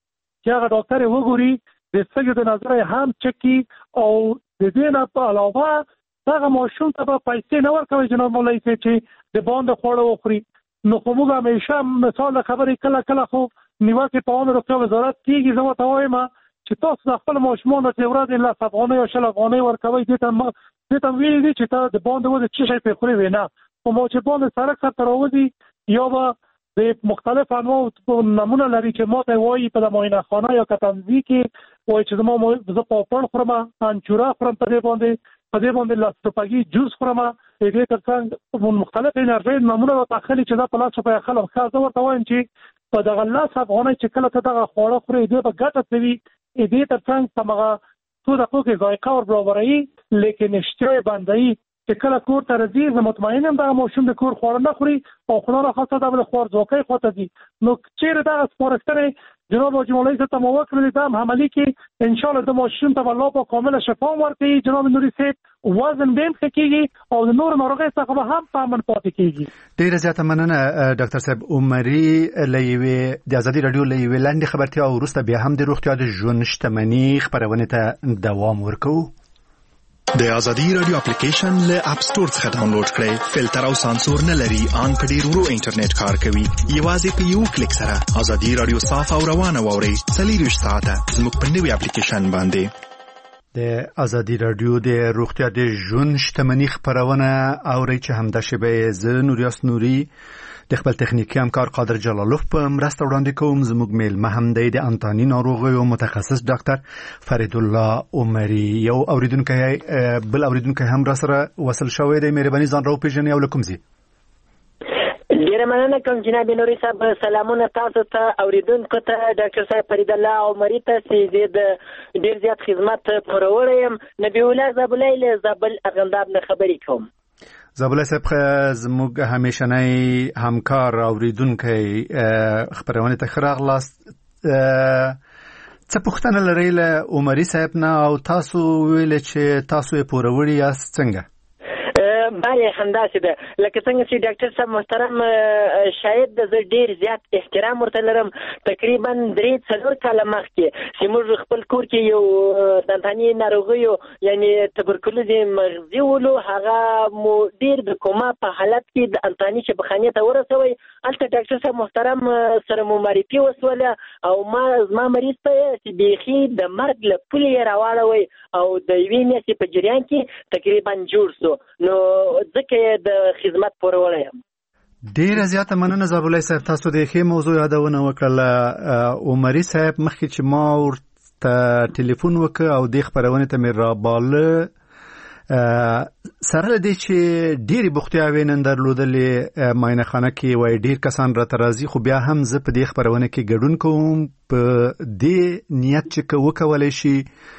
D: چې هغه ډاکټر وګوري د سګو د نظر هم چکی او د دې نه په علاوه هغه ماشوم ته به پیسې نه ورکوي جناب مولوي صاحب چې د باندې خوړه وخوري. نو خو موږ همیشه مثال خبرې کله کله خو نیوکې په عامه روغتیا وزارت کېږي. زه ورته وایم چې تاسو د خپل ماشومانو ته ورځې لس افغانۍ او شل افغانۍ ورکوئ، دې ته دې ته ویلي دي چې ته د باندې ودې څه شی پرې خورې وې نه. خو ما چې باندې سړک سرته راوځي یا به د مختلف انواع نمونه لري چې ما ته وایي په د معاینه خانه یا کتنځي کې وایي چې زما زه پاپړ خورم، انچوره خورم، په دې باندې په دې باندې لاس ټوپګي جوس خورم، دې ترڅنګ مختلف انرژي نمونه راخلي چې دا په لاس په خلک ښه. زه ورته وایم چې په دغه لاس افغانۍ چې کله ته دغه خواړه خورې دې به ګټه کوي، دې ترڅنګ په هغه څو دقیقو کې ذایقه ور برابروي، لیکن اشتهای بندوي چې کله کور ته راځي. زه مطمئن یم دغه ماشوم د کور خواړه نه خوري او خدای ناخواسته دا به د خوارځواکۍ خواته ځي. نو چېرې دغه سپارښتنې جناب حاجي مولوي صاحب ته مو وکړلې، دا هم عملي کړي، انشاءالله د ماشوم ته به الله پاک کامله شفا ورکوي. جناب نوري صاحب وزن به هم ښه کېږي او د نورو ناروغیو څخه به هم په امن پاتې کېږي.
B: ډېره زیاته مننه ډاکټر صاحب عمري له یوې د ازادي راډیو له یوې لنډې خبرتیا وروسته بیا هم د روغتیا د ژوند شتمني خپرونې ته دوام ورکوو.
G: د ازادي راډیو اپلیکیشن له اپ سٹور څخه ډاونلوډ کړئ. فلټر او سانسور نه لري، ان په ډیر ورو انټرنیټ کار کوي. یوازې په یو کلیک سره ازادي راډیو صاف او روانه واورئ. څلور ساعته زموږ په نوي اپلیکیشن باندې.
B: د ازادي راډیو د روغتیا د ژوند شتمني خپرونه اورئ چې همدا شیبه زه نوریاس نوري د خپل تخنیکی همکار قادر جلالوف په مرسته وړاندې کوم. زموږ میلمه هم دی د انتاني ناروغیو متخصص ډاکټر فرید الله عمري. یو اوریدونکی بل اوریدونکی هم را سره وصل شوی دی. مهرباني ځان راوپېژنئ او له کوم ځای؟
H: ډیره مننه کوم جناب نوري صاحب. سلامونه تاسو ته اوریدونکو ته، ډاکټر صاحب فرید الله عمري ته چې زه د ډیر زیات خدمت پوروړی یم. نبی الله زابلای له زابل ارغنداب نه خبرې کوم.
B: زابل صاحب زموږ همیشنی همکار اوریدونکی خبرونه ته ښه راغلاست. څه پوښتنه لرئ له عمري صاحب نه او تاسو ویل چې تاسو یې پوروړي یاست څنګه؟
H: بله همداسې ده لکه څنګه چې ډاکټر صاحب محترم شاید د زه ډېر زیات احترام ورته لرم. تقریبا درې څلور کاله مخکې چې موږ خپل کور کې یو د انتاني ناروغیو یعنی تبرکلوز مغزي ولو، هغه مو ډېر د کوما په حالت کې د انتاني شفاخانې ته ورسوئ. هلته ډاکټر صاحب محترم سره مو معرفي وسوله او ما زما مریض ته چې بیخي د مرګ له پولې یې راواړوئ او د یوې میاشتې په جریان کې تقریبا جوړ سو. نو ځکه د خدمت پوروړی یم.
B: ډیره زیاته مننه زابلای صاحب، تاسو د ښې موضوع یادونه وکړه. عمري صاحب مخکې چې ما ورته ټلیفون وکړ او د خبرونه ته مې راباله سره دې چې ډېری بوختیاوې نن درلودلې ماینه خانه کې وای ډېر کسان را ترازی، خو بیا هم زه په دې خبرونه کې ګډون کوم په دې نیت چې وکولای شي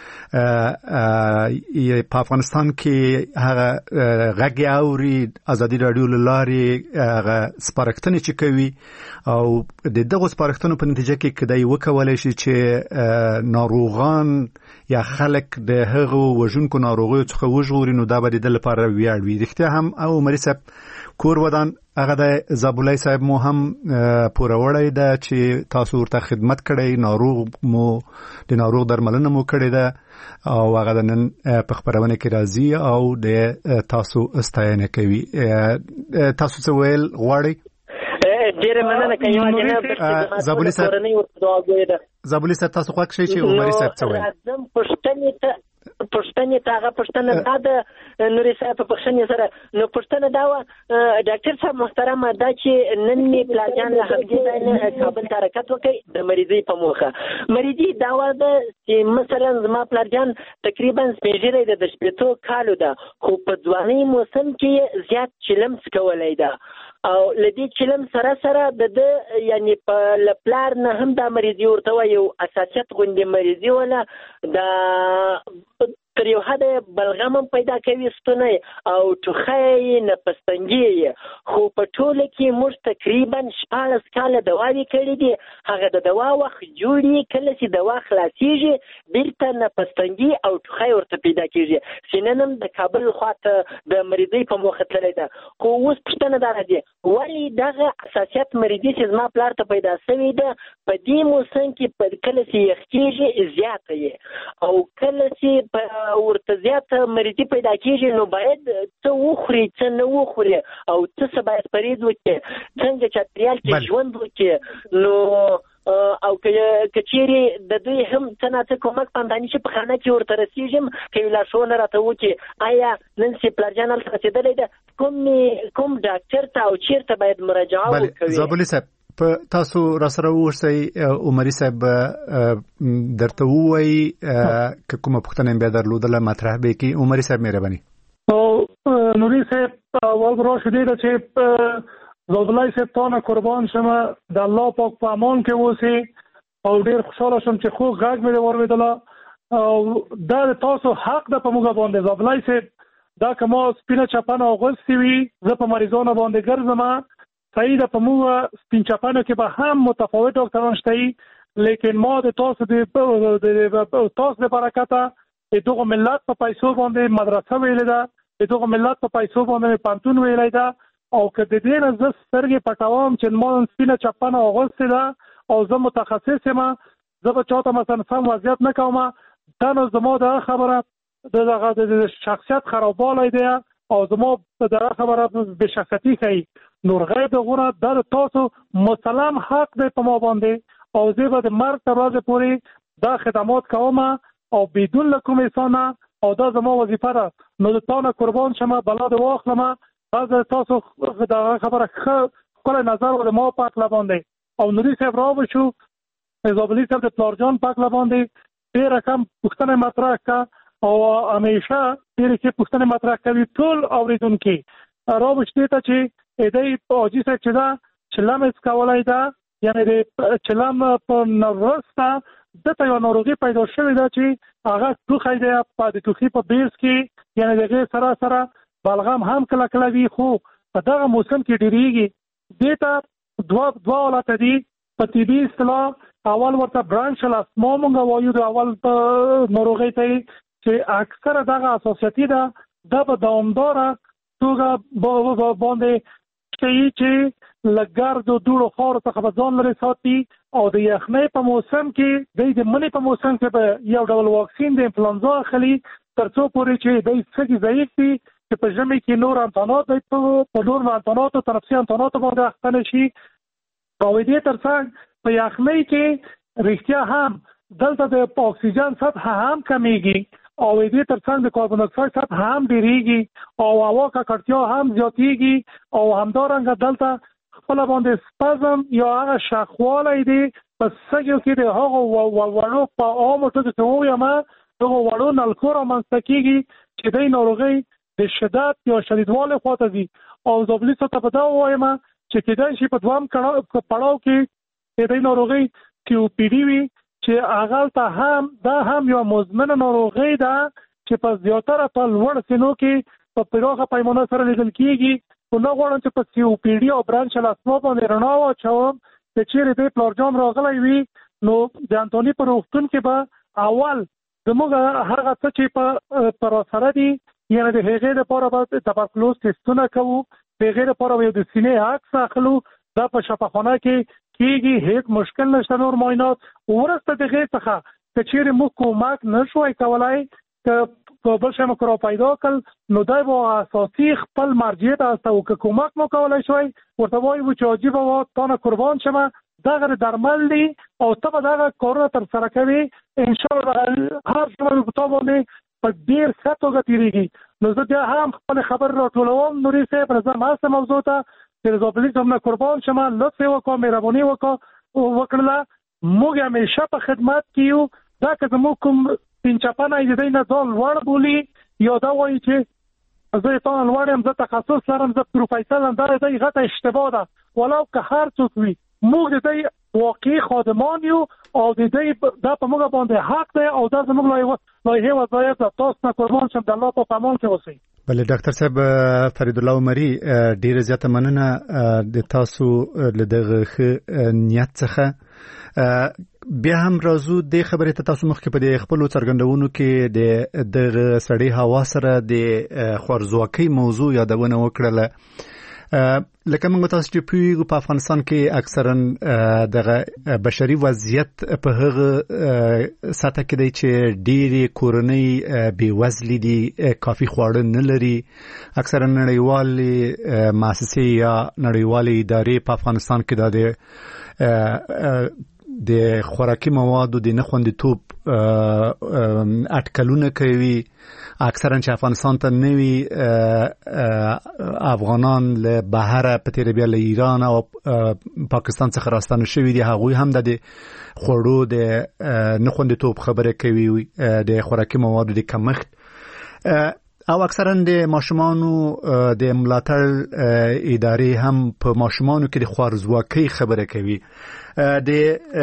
B: په افغانستان کې هغه غږ اوري ازادي راډیو لارې هغه سپارښتنې چې کوي او د دغه سپارښتنو په نتیجه کې کدی وکولای شي چې ناروغان یا خلک د هغو وژونکو ناروغیو څخه وژغوري، نو دا به د لپاره ویاړ وي. رښتیا هم او عمري صاحب کور ودان هغه د زابلای صاحب مو هم پوروړی ده چې تاسو ورته خدمت کړی، ناروغ مو د ناروغ درملنه مو کړې ده او هغه د نن په خبرونه کې راځي او د تاسو ستاینه کوي. تاسو څه ویل غواړئ؟
H: ډیره مننه کوم
B: زابلای صاحب. زابلای صاحب تاسو خوښ شئ چې عمري صاحب څه ویل؟
H: اعظم پښتنې ته پښتنې ته هغه پښتنه دا د نوري صاحب په پښتنې سره نو پښتنه دا و ډاکټر صاحب محترم دا چې نن می پلاجان له هغې ځای نه کابل ته حرکت وکړي د مریضۍ په موخه. مریضي دا و ده چې مثلا زما پلاجان تقریبا سپېژیری ده د شپېتو کالو ده، خو په ځوانۍ موسم کې زیات چلم څکولی ده او لدې چلم سره سره د د یعنی په لپلار نه هم دا مریضي ورته وه یو اساسیت غوندې مریضي وله، دا تر یو حده بلغم هم پیدا کوي ستونی او ټوخی نفس تنګي، خو خو په ټوله کې موږ تقریبا شپاړس کاله دواوې کړې دي. هغه د دوا وخت جوړي، کله چې دوا خلاصېږي بیرته نفستنګي او ټوخی ورته پیدا کېږي. سیننم د کابل خواته د مریضۍ په موخه تللی ده. خو اوس پوښتنه دا راځي ولې دغه حساسیت مریضي چې زما پلار ته پیدا شوې ده په دې موسم کې په کله چې یخ کېږي زیاته یې او کله چې په ورته زیاته مریضي پیدا کېږي نو باید څه وخوري څه نه وخوري او څه څه باید پرهیز وکړي، څنګه چاپېریال کې ژوند وکړي. نو او که چیرې د دوی هم څه نه څه کومک پنداني چې په خانه کې ورته رسېږم که یې لارښوونه راته وکړي آیا نن چې پلارجان هلته رسېدلی ده کوم کوم ډاکټر ته او چیرته باید مراجعه وکړي.
B: زابلي صاحب په تاسو را سره اوسئ، عمري صاحب درته ووایي که کومه پوښتنه بیا درلودله مطرح به کړي. عمري صاحب مهرباني.
D: نوري صاحب اول راشه دی چې زابلای صاحب تا نه قربان شمه د الله پاک په امان کې اوسئ او ډېر خوشحاله شم چې خو غږ مې واورېدله او دا د تاسو حق ده په موږ باندې. زابلای صاحب دا که ما سپینه چپنه اغوستې وي زه په مریضانو باندې ګرځم، صحیح ده په موږ سپین چپنو کې به هم متفاوت ډاکټران شته، لیکن ما د تاسو د تاسو د برکته د دغه ملت په پیسو باندې مدرسه ویلې ده، د دغه ملت په پیسو باندې پانتون ویلې ده او که د دې نه زه سترګې پټوم چې ما سپینه چپنه اغوستې ده او زه متخصص یم زه به چاته مثلا سم وضعیت نه کوم، دا نو زما دغه خبره د دغه د شخصیت خرابوالی دی او زما دغه خبره بې شخصیتي ښیي. نور غیر دغونه دا د تاسو مسلم حق دی په ما باندې او زه به د مرګ تر ورځې پورې دا خدمات کوم او بدون له کوم احسانه او دا زما وظیفه ده. نو د تا نه قربان شمه بلا دې واخلمه. دا تاسو دغه خبره ښه ښکلی نظر و د ما په هکله باندې او نوري صاحب راوشو زابلي صاحب د پلارجان په هکله باندې ډېره کم پوښتنه مطرح کړه او همیشه ډېرې ښې پوښتنې مطرح کوي ټول اورېدونکي. راوش دې ته چې دی حاجي صاحب چې ده چلم څکولی ده یعنې د چلم په وروسته دته یوه ناروغي پیدا شوې ده چې هغه ټوخی دی په د ټوخي په بیس کې یعنې د هغې سره سره بلغم هم کله کله وي خو په دغه موسم کې ډېرېږي. دې ته دوه دوه حالته دي په طبي اصطلاح اول ورته برانشل اسما مونږ وایو د اول ناروغۍ ته چې اکثره دغه اساسیتي ده دا په دوامداره توګه باندې کوي چې له ګردو دوړو خاورو څخه به ځان لرې ساتي او د یخنۍ په موسم کې دی د مني په موسم کې به یو ډول واکسین د انفلونزا اخلي تر څو پورې چې دی سږي ضعیف دي چې په ژمي کې نور امتحانات په نور امتحاناتو تنفسي امتحاناتو باندې اخته نه شي او دې تر څنګ په یخنۍ کې رښتیا هم دلته د اکسیجن سطح هم کمیږي او دې تر څنګ د کاربن ډای اکساید سطح هم ډېرېږي او هوا ککړتیا هم زیاتېږي او همدارنګه دلته خپله باندې سپزم یا هغه شخوالی دی په سږیو کې د هغو وړو په عامو ټکو کې ووایم دغو وړو نلکو رامنځته کېږي چې دی ناروغۍ د شدت یا شدیدوالي خواته ځي او زابلي صاحب ته په دا ووایم چې کېدای شي په دویم پړاو کې د دې ناروغۍ سی او پي ډي وي چې هغلته هم دا هم یوه مزمنه ناروغۍ ده چې په زیاتره په لوړ سنو کې په پراخه پیمانه سره لیدل کېږي. خو نه غواړم چې په سی او پي ډي او برانشل اسما باندې رڼا واچوم چې چیرې دی پلارجان راغلی وي نو د انتوني په روغتون کې به اول زموږ هغه څه چې په راسره دي یعنې د هغې دپاره به تبرکلوز ټسټونه کوو، د هغې دپاره به یو د سینې عکس اخلو، دا په شفاخانه کې کېږي، هیڅ مشکل نشته. نور معاینات وروسته د هغې څخه که چیرې موږ کومک نه شوی کولی که په بل شی مو را پیدا کړل نو دی به اساسي خپل مرجع ته هستو که کومک مو کولی شوی ورته وایو چې حاجي بابا تا نه قربان شمه دغه درمل دي او ته به دغه کارونه ترسره کوې انشاءالله هر څه په تا باندې په ډېر ښه توګه تېرېږي. نو زه بیا هم خپل خبر راټولوم نوري صاحب زه هڅه موضوع ته چې د زابلي صاحب نه قربان شمه لطف یې وکړه مهرباني وکړه وکړله موږ همیشه په خدمت کې یو. دا که زموږ کوم سپین چپنه یې د دی نه ځان لوړ بولي یا دا وایي چې زه یې تا نه لوړ یم زه تخصص لرم زه پروفیسر یم دا د دی غټه اشتباه ده. ولو که هر څوک وي موږ د دی واقعي خادمان یو او د دی دا په موږ باندې حق دی او دا زموږ لایحې وظایف ده. تاسو نه قربان شم د الله په امان کې اوسئ.
B: بله ډاکټر صاحب فرید الله عمري ډیر زیاته مننه د تاسو له دغه نیت څخه. بیا هم راځو د خبرې ته تاسو مخکې په د خپل څرګندونو کې د دغه سړی هوا سره د خوارزواکۍ موضوع یادونه وکړله. لکه موږ تاسو چې په په افغانستان کې اکثرا دغه بشري وضعیت په هغه سطح کې دی چې ډېری کورنۍ بېوزلې دي، کافي خواړه نه لري. اکثرا نړیوالې مؤسسې یا نړیوالې ادارې په افغانستان کې د د خوراکي موادو د نه خوندیتوب اټکلونه کوي. اکثرا چې افغانستان ته نوي افغانان له بهر په تیر بیا له ایران او پاکستان څخه راستانه شوي دي، هغوی هم د خوړو د نه خوندیتوب خبره کوي، د خوراکي موادو د کمښت، او اکثرا د ماشومانو د ملاتړ ادارې هم په ماشومانو کې د خوارزواکۍ خبره کوي. د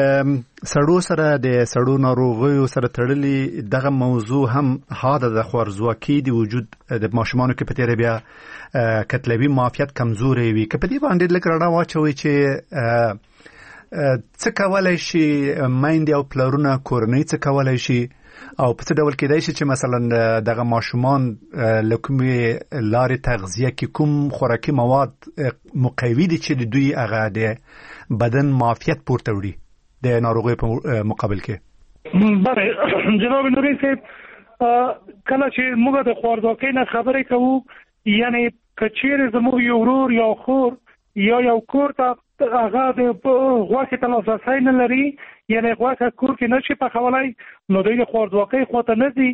B: سړو سره د سړو ناروغیو سره تړلي دغه موضوع هم هاده د خوارزواکۍ د وجود د ماشومانو کې په تیر بیا کتلوي معافیت کمزوري وي. که په دې باندې لږ رڼا واچوي چې څه کولای شي میندې او پلرونه، کورنۍ څه کولای شي، او په څه ډول کېدای شي چې مثلا دغه ماشومان له کومې لارې تغذیه کې کوم خوراکي مواد مقوي دي چې د دوی هغه د بدن معافیت پورته وړي د ناروغۍ په مقابل کې.
D: بله جناب نوري صاحب، کله چې موږ د خوارزواکۍ نه خبرې کوو، یعنی که چیرې زموږ یو ورور یا خور یا یو کور ته هغه د غوښې ته لاسرسی نه لري، یعنی غوښه کور کې نشي پخولی، نو دوی د خوارزواکۍ خواته نه ځي.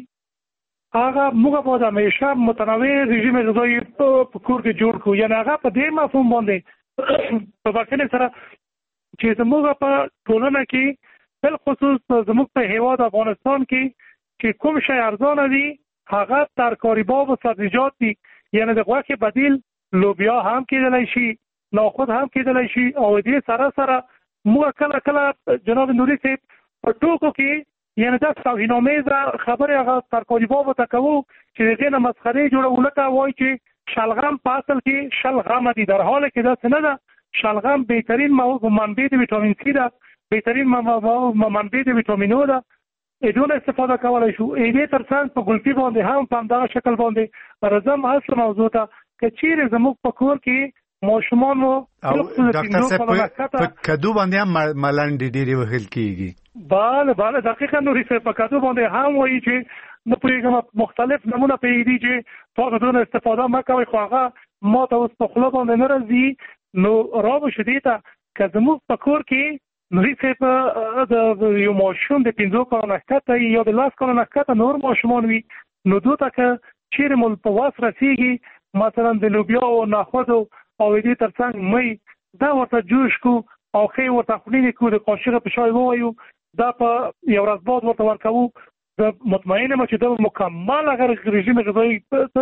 D: هغه موږ باید همیشه متنوع رژیم غذایي په کور کې جوړ کړو. یعنی هغه په دې مفهوم باندې په بخښنې سره چې زموږ په ټولنه کې بالخصوص زموږ په هیواد افغانستان کې چې کوم شی ارزانه دي هغه ترکاري باب و سبزیجات دي. یعنی د غوښې بدیل لوبیا هم کېدلی شي، ناخود هم کېدلی شي، او دې سره سره موږ کله کله جناب نوري صاحب په ټوکو کې یعنی دا توهین‌آمیزه خبرې هغه ترکاري باب ته کوو چې دغې نه مسخرې جوړوو، لکه وایي چې شلغم په اصل کې شلغم دي، در حال کې داسې نه ده. شلغم بهترین منبع د ویټامین سی ده، بهترین منبع د ویټامینو ده، ایدون استفاده کولای شو. ایدې ترڅنګ په ګلپي باندې هم په همدغه شکل باندې رزم اصل موضوع ته که چیرې زموږ په کور کې ماشومان مو
B: او ډاکټر صاحب په کدو باندې هم ملنډې ډېرې وهل کېږي.
D: بله بله دقیقا نوري صاحب، په کدو باندې هم وایي چې نه پوهېږم مختلف نمونه پرېږدي چې تاسو دونه استفاده مه کوئ، خو هغه ما ته اوس په خوله باندې نه راځي. نو رابو شو دې ته که زموږ په کور کې نوري صاحب د یو ماشوم د پنځو کالو نه ښکته یا د لس کالو نه ښکته نور ماشومان وي، نو دو ته که چیرې مو په وس رسېږي مثلا د لوبیا او نخودو او دې ترڅنګ مې دا ورته جوش کو او خې ورته خولینې کو د قاشقه په شای ووایو، دا په یو ورځ بعد ورته ورکوو. زه مطمئن یم چې دا مکمل هغه رژیم غذایي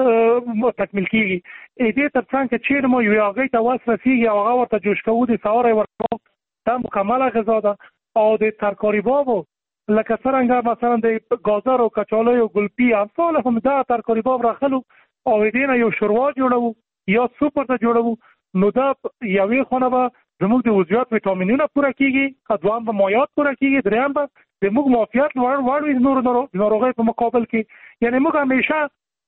D: تکمیل کېږي. دې ترڅنګ که چیرې مو یو هغې ته وس رسېږي او هغه ورته جوش کوو د سهار یې ورکوو، دا مکمله غذا ده. او د ترکاري بابو لکه څرنګه مثلا د ګازر او کچالو او ګلپي امثال هم دا ترکاري باب راخلو او دې نه یو شوروا جوړوو یا سوپ ورته جوړوو، نو دا یوې خونه به زموږ د عضویات ویټامینونه پوره کېږي، دویم به مایعات پوره کېږي، دریم به د موږ معافیت لوړ لوړ وي نورو ناروغیو په مقابل کې. یعنی موږ همیشه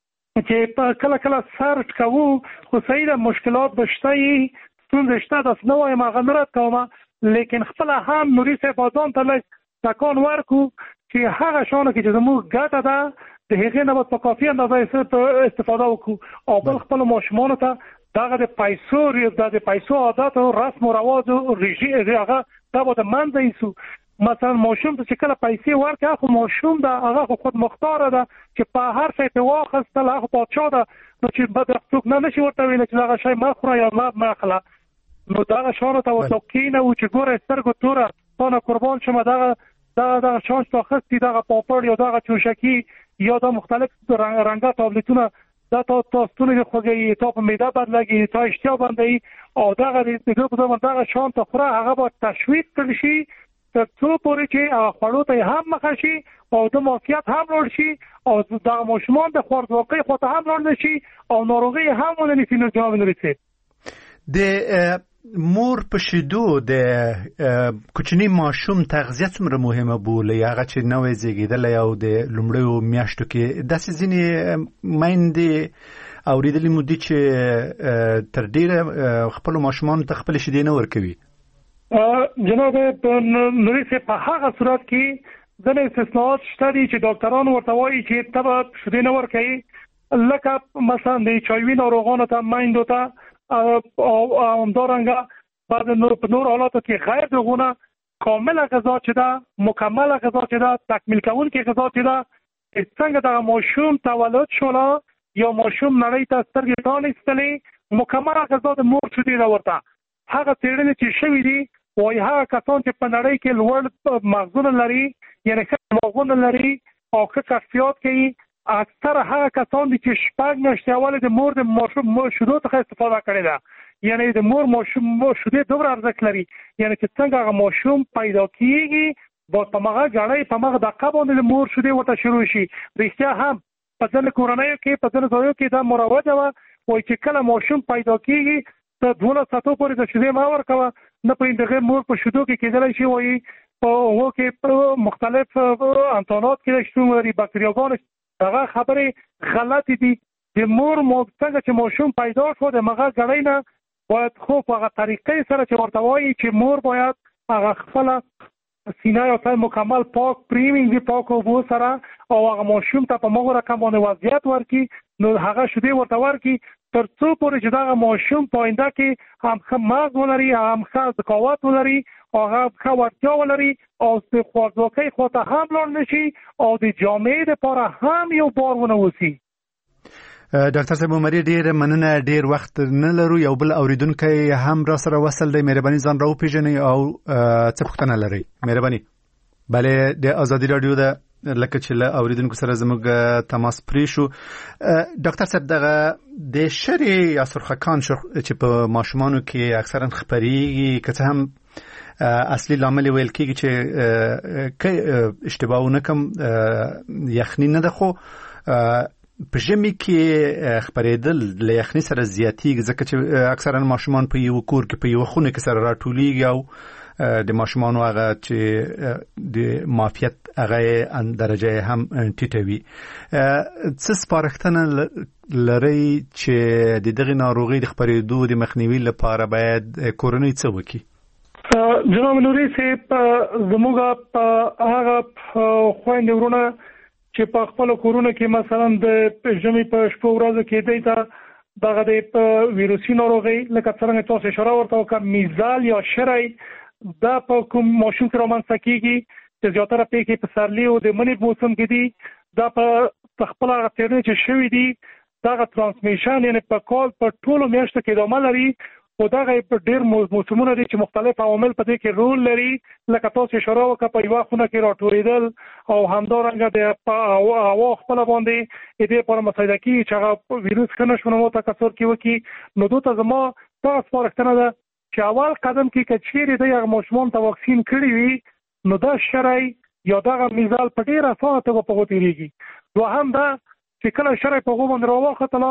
D: چې په کله کله سرچ کوو خو صحیح ده مشکلات به شته یي، ستونزې شته، داسې نه وایم هغه نه رد کومه، لیکن خپله هم نوري صاحب ځان ته لږ تکان ورکړو چې هغه شیانو کې چې زموږ ګټه ده د هغې نه باید په کافي اندازه استفاده وکړو. او بل خپلو ماشومانو ته دغه د پیسو د پیسو عادت او رسم او رواج او رژیم هغه دا باید منځه ایسو. مثلا ماشوم ته چې کله پیسې ورکړي خو ماشوم ده هغه خو خود مختاره ده چې په هر شی پې واخیستل هغه پادشاه ده، نو چې څوک نه نشي ورته ویلی چې دغه شی مه خوره یا مه اخله. نو دغه شیانو ته ورته کښېنوو چې ګوره سترګو توره تا نه قربان شمه، دغه دغه دغه شیان چې تا اخیستي دغه پاپړ یا دغه چوشکي یا دا مختلف رنګه تابلیتونه دا تا تا ستونې دې خوږوي، تا په معده بدلږي، تا اشتها بندوي، او دغه د دوی په ځای دغه شیان ته خوره هغه باید تشویق کړل شي تر څو پورې چې خوړو ته هم مخه شي او د معافیت هم لوړ شي او د ماشومان د خوارځواکۍ خواته هم لوړ نشي او ناروغي هم ونیسي. نو جواب نوري
B: د مور په شیدو د کوچنی ماشوم تغذیه څومره مهمه بوله هغه چې نوې زیږیدل او د لومړیو میاشتو کې داسې ځینې میندې اوریدلې مو دي چې تر ډیره خپل ماشومان ته خپل شیدې نه ورکوي.
D: جناب نوري په هغه صورت کې ځنې استثناءات شته دي چې ډاکټران ورته وایي چې ته شیدې نه ورکوي، لکه مثلا د چایوي ناروغانو ته میندو ته او همدارنګه بعد نور په نور حالاتو کې غیر دغونه کامله غذا چې ده مکمله غذا چې ده تکمیل کوونکې غذا چې ده څنګه دغه ماشوم تولد شوله یا ماشوم نړۍ ته سترګې پرانیستلې مکمله غذا د مور شیدې ده. ورته هغه څېړنې چې شوي دي وایي هغه کسان چې په نړۍ کې لوړ مغزونه لري یعنی ښه دماغونه لري او ښه کشفیات کوي اکثر هغه کسان دي چې شپږ میاشتې اول د مور د ماشوم شیدو څخه استفاده کړې ده. یعنی د مور ماشوم شیدې دومره ارزښت لري یعنی چې څنګه هغه ماشوم پیدا کیږي با په مغه غړې په مغه د قبول د مور شیدې ورته شروع شي. رښتیا هم په ځینې کورنیو کې په ځینې ځایو کې دا مروجه وه وایي چې کله ماشوم پیدا کیږي ته دولس ساعتو پورې د شیدې مه ورکوه نه په دغه مور په شیدو کې کېدلی شي وایي په هغو کې مختلف انتانات کې شتون لري بکتریاګان. هغه خبرې غلطې دي. د مور څنګه چې ماشوم پیدا شو د مغه غړۍ نه باید خو په هغه طریقې سره چې ورته وایي چې مور باید هغه خپله سینه یا ته مکمل پاک پریمینګ پاک اوبو سره او هغه ماشوم ته په مغه رقم باندې وضعیت ورکړي نو هغه شیدې ورته ورکړي تر څو پورې چې دغه ماشوم په آینده کې هم ښه مغز ولري هم ښه ذکاوت ولري او هغه ښه وړتیا ولري او د خوارځواکۍ خواته هم لاړ نشي او د جامعې دپاره هم یو بار ونه اوسي.
B: ډاکټر صاحب عمري ډېر مننه. ډېر وخت نه لرو، یو بل اوریدونکی هم را سره وصل دی. مهرباني ځان را وپېژنئ او څه پوښتنه لرئ؟ مهرباني. بله د ازادي راډیو د لکه چې له اوریدونکو سره زموږ تماس پرې شو. ډاکټر صاحب دغه د شری یا سرخکان چې په ماشومانو کې اکثرا خپرېږي که څه هم اصلي لامل ویل کېږي چې که اشتباه ونه کړم یخني نه ده خو په ژمي کې خپرېدل له یخني سره زیاتېږي ځکه چې اکثرا ماشومان په یو کور کې په یو خونه کې سره راټولېږي او د ماشومانو هغه چې د معافیت هغه درجه هم ټیټه وي. څه سپارښتنه لرئ چې د دغې ناروغۍ د خپرېدو د مخنیوي لپاره باید کورنۍ څه وکړي؟
D: جناب نوري صاحب زموږ په هغه خویندې ورونه چې په خپلو کورونو کې مثلا د ژمي په شپو ورځو کې دی ته دغه د ویروسي ناروغۍ لکه څرنګه تاسو اشاره ورته وکړه میزال یا شری دا په کوم ماشوم کې رامنځته کېږي چې زیاتره پېښې په پسرلي او د مني په موسم کې دي. دا په خپله هغه څېړنې چې شوي دي دغه ترانسمیشن یعنې په کال په ټولو میاشتو کې ادامه لري خو دغه په ډېر موسمونه دي چې مختلف عوامل په دې کې رول لري لکه تاسو اشاره وکړه په یوه خونه کې راټولېدل او همدارنګه د هوا خپله باندې د دې لپاره مساعده کېږي چې هغه ویروس ښه نه شو نو تکثر کې وکړي. نو دو ته زما دغه سپارښتنه ده چې اول قدم کې که چیرې دی هغه ماشومان ته واکسین کړي وي نو دا شری یا دغه میزال په ډېره اسانه توګه په هغو تېرېږي. دوهم دا چې کله شری په هغو باندې راواختله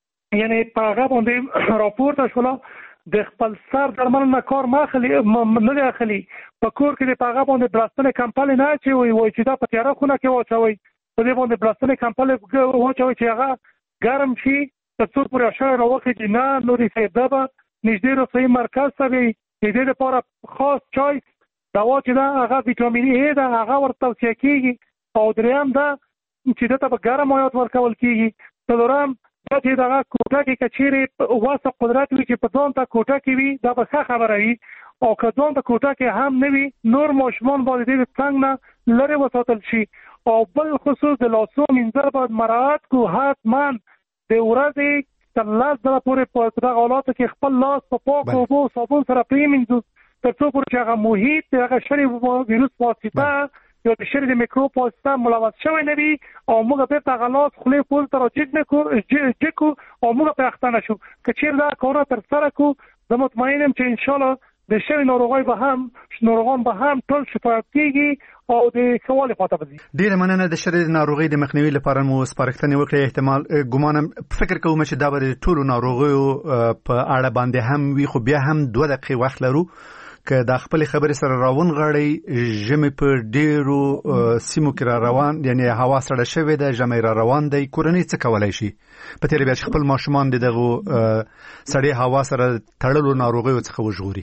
D: یعنې په هغه باندې راپورته شوله د خپل سر درمل نه کار ما اخلي نه دی اخلي په کور کې د په هغه باندې بلاستنې کمپلې نه اچوئ وایي چې دا په تیاره خونه کې واچوئ په دې باندې بلاستنې کمپلې واچوئ چې هغه ګرم شي تر څو پورې شری راوخېږي. نه نوري صاحب دا به نږدې روغتیايي مرکز ته وي د دې لپاره خاص چای دوا چې ده هغه ویټامین ای ده هغه ورته توصیه کېږي او درېیم دا چې ده ته به ګرم مایات ورکول کېږي. څلورم دا چې دغه کوټه کې که چیرې واسه قدرت وي چې په ځان ته کوټه کې وي دا به ښه خبره وي او که ځان ته کوټه کې هم نه وي نور ماشومان باید د دې څنګ نه لرې وساتل شي او بل خصوص د لاسو مینځل باید مراعات کړو. حتما د ورځې تر لس ځله پورې په دغه حالاتو کې خپل لاس په پاکو اوبو صابون سره پرېمینځو تر څو پورې چې هغه محیط د هغه شری ویروس واسطه یا د شری د میکروب واسطه ملوث شوی نه وي او موږ بیرته هغه لاس خولې پوزې ته راجګ نه کړو جګ کړو او موږ پرې اخته نه شو. که چېرې دا کارونه ترسره کړو زه مطمئن یم چې انشاءالله د شوی ناروغي به هم ناروغان به هم ټول شفایت کیږي او د خوالي خاطر دي.
B: ډیر مننه. د شری ناروغي د مخنیوي لپاره مو سپارښتنې وکړې. احتمال ګومانم فکر کوم چې دا به ټول ناروغیو په اړه باندې هم وي، خو بیا هم دوه دقیقې وخت لرو که د خپل خبرې سره راون غړي. ژمي په ډیرو سیمو کې را روان، یعنی هوا سړه شوې ده، ژمي را روان دی. کورنۍ څه کولای شي په تیر بیا چې خپل ماشومان دغه سړې هوا سره تړلو ناروغیو څخه وژغوري؟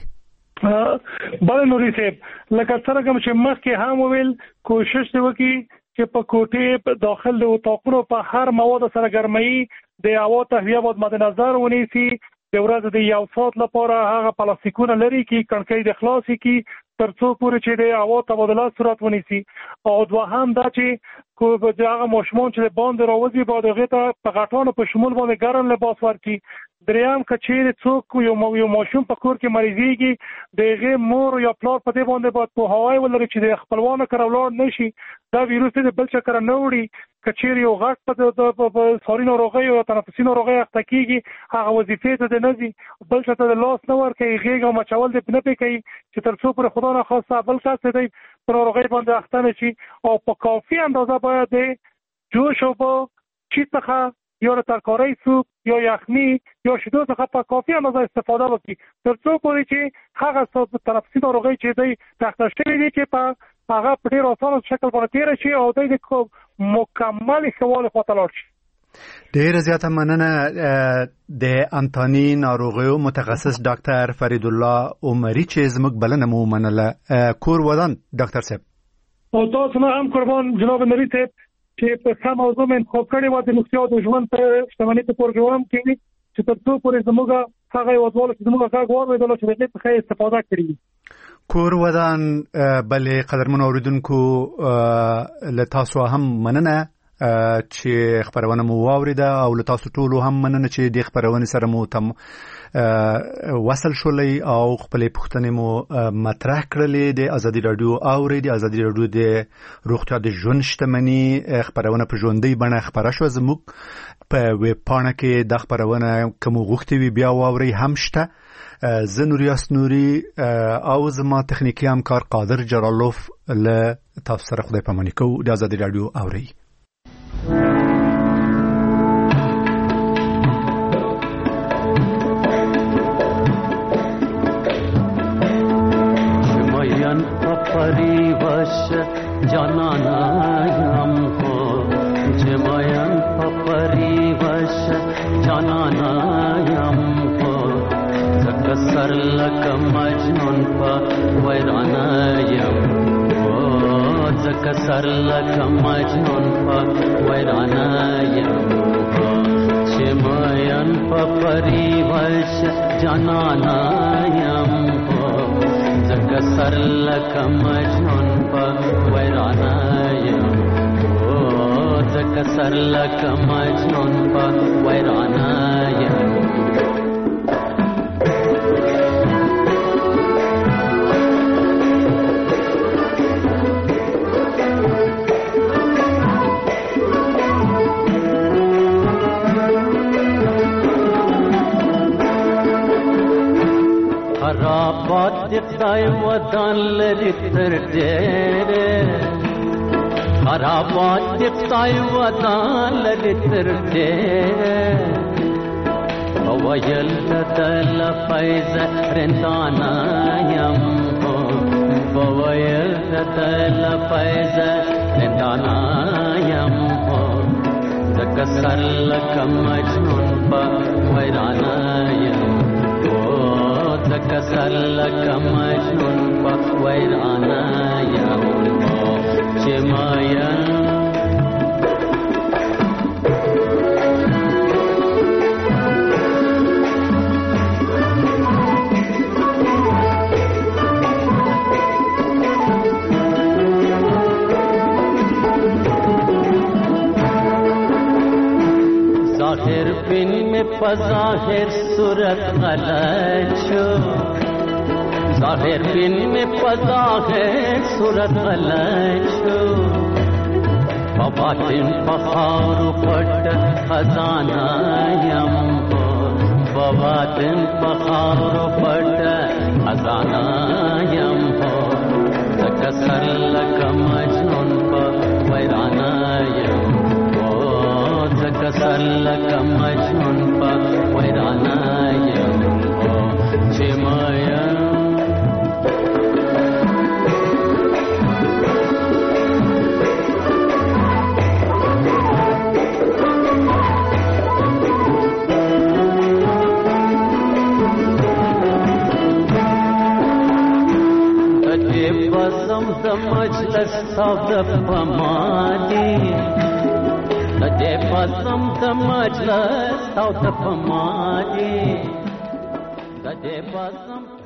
D: بل نوري صاحب لکه څنګه چې مخکې هم ویل، کوشش وکړي چې په کوټې په داخل د اتاقونو په هر مواد سره ګرمۍ د هوا تهویه باید مد نظر ونیسي. د ورځې د یو ساعت لپاره هغه پلاستیکونه لري کی کڼکۍ د خلاصي کی تر څو پورې چې د هوا تبادله صورت ونیسي. او دوهم دا چې کو به هغه ماشومان چې باندې راوځي باید هغه ته په غټانو په شمول باندې ګرم لباس ورکړي. دریم کچېره څوک یو یو ماشوم په کور کې مریضيږي، دغه مور یا پلار په دې باندې باید په هواي ولري چې د خپلوانو کړه ولاړ نشي، دا ویروس دې بل څه کړه نه وړي. کچېره یو غټ په ساري ناروغي او تنفسي ناروغي اخته کیږي، هغه وظیفې ته نه ځي، بل څه ته لاس نه ورکوي، غېږ او مچول دې نه پکې چې تر څو پر خدا نه خاصه بل څه دې پر ناروغي باندې اخته نشي. او په کافي اندازه باید جوش او په چیتخه یا ترکاری سوپ یا یخنی یا شیدو څخه په کافي اندازه استفاده وکړي تر څو پورې چې هغه تنفسي ناروغي چې دی تخته شوی دی چې په هغه په ډیر اسانه شکل باندې تیر شي او د مکمل ښوال خواته لاړ شي.
B: ډیر زیاته مننه د انتانی ناروغیو متخصص ډاکټر فرید الله عمری چې زموږ بلنه مو منله. کور ودان ډاکټر صاحب
D: او تاسو نه هم قربان جناب نری صاحب چې په سم موضوع من خو کړي و د نوښتیا د ژوند په شتمنۍ په پروګرام کې چې تر څو پورې زموږ هغه وضعول چې زموږ هغه غواړي د لوچې د څخه استفاده کړي.
B: کور ودان بلې قدرمن اوریدونکو له تاسو هم مننه چې خبرونه مو واوریده او له تاسو ټولو هم مننه چې د خبرونه سره مو تم وصل شولې او خپل پوښتنې مو مطرح کړلې. د ازادي رادیو اوري د ازادي رادیو د روغتیا د ژوند شتمنۍ خبرونه په ژوندۍ بڼه خبره شو. زموږ په ویب پاڼه کې د خبرونه کوم غوښتي وي بیا واوري هم شته. زه نوریاس نوري او زما تخنیکی همکار قادر جلالوف له تاسو سره خدای پاماني کوو. د ازادي رادیو اوري
I: परिवश जनानायम हो जमयन परिवश जनानायम हो जकसरलक मजनून वैरानायम हो जकसरलक मजनून वैरानायम हो जमयन परिवश जनानायम कसरलक मजनून पर वैरानायम ओ कसरलक मजनून पर वैरानायम خرابات دقای ودان لری تر ډېره خرابات دقای ودان لری تر ډېره وویل دل فیض رندانا یم وویل دل فیض رندانا یم ذکر لک مجنون په ویرانا یم كسرلك مجنون فويرانا يا جمايا ظاهر بن में पज़ाहिर सूरत गलत छो ظاهر بن में पज़ाहिर सूरत गलत छो बातिन बखार पट खजाना यम हो बातिन बखार पट खजाना لکه مجنون په ویرانه یم او چې مایم بزم د مجلس او د پمادي د بزم د مجلس او د پمادي د بزم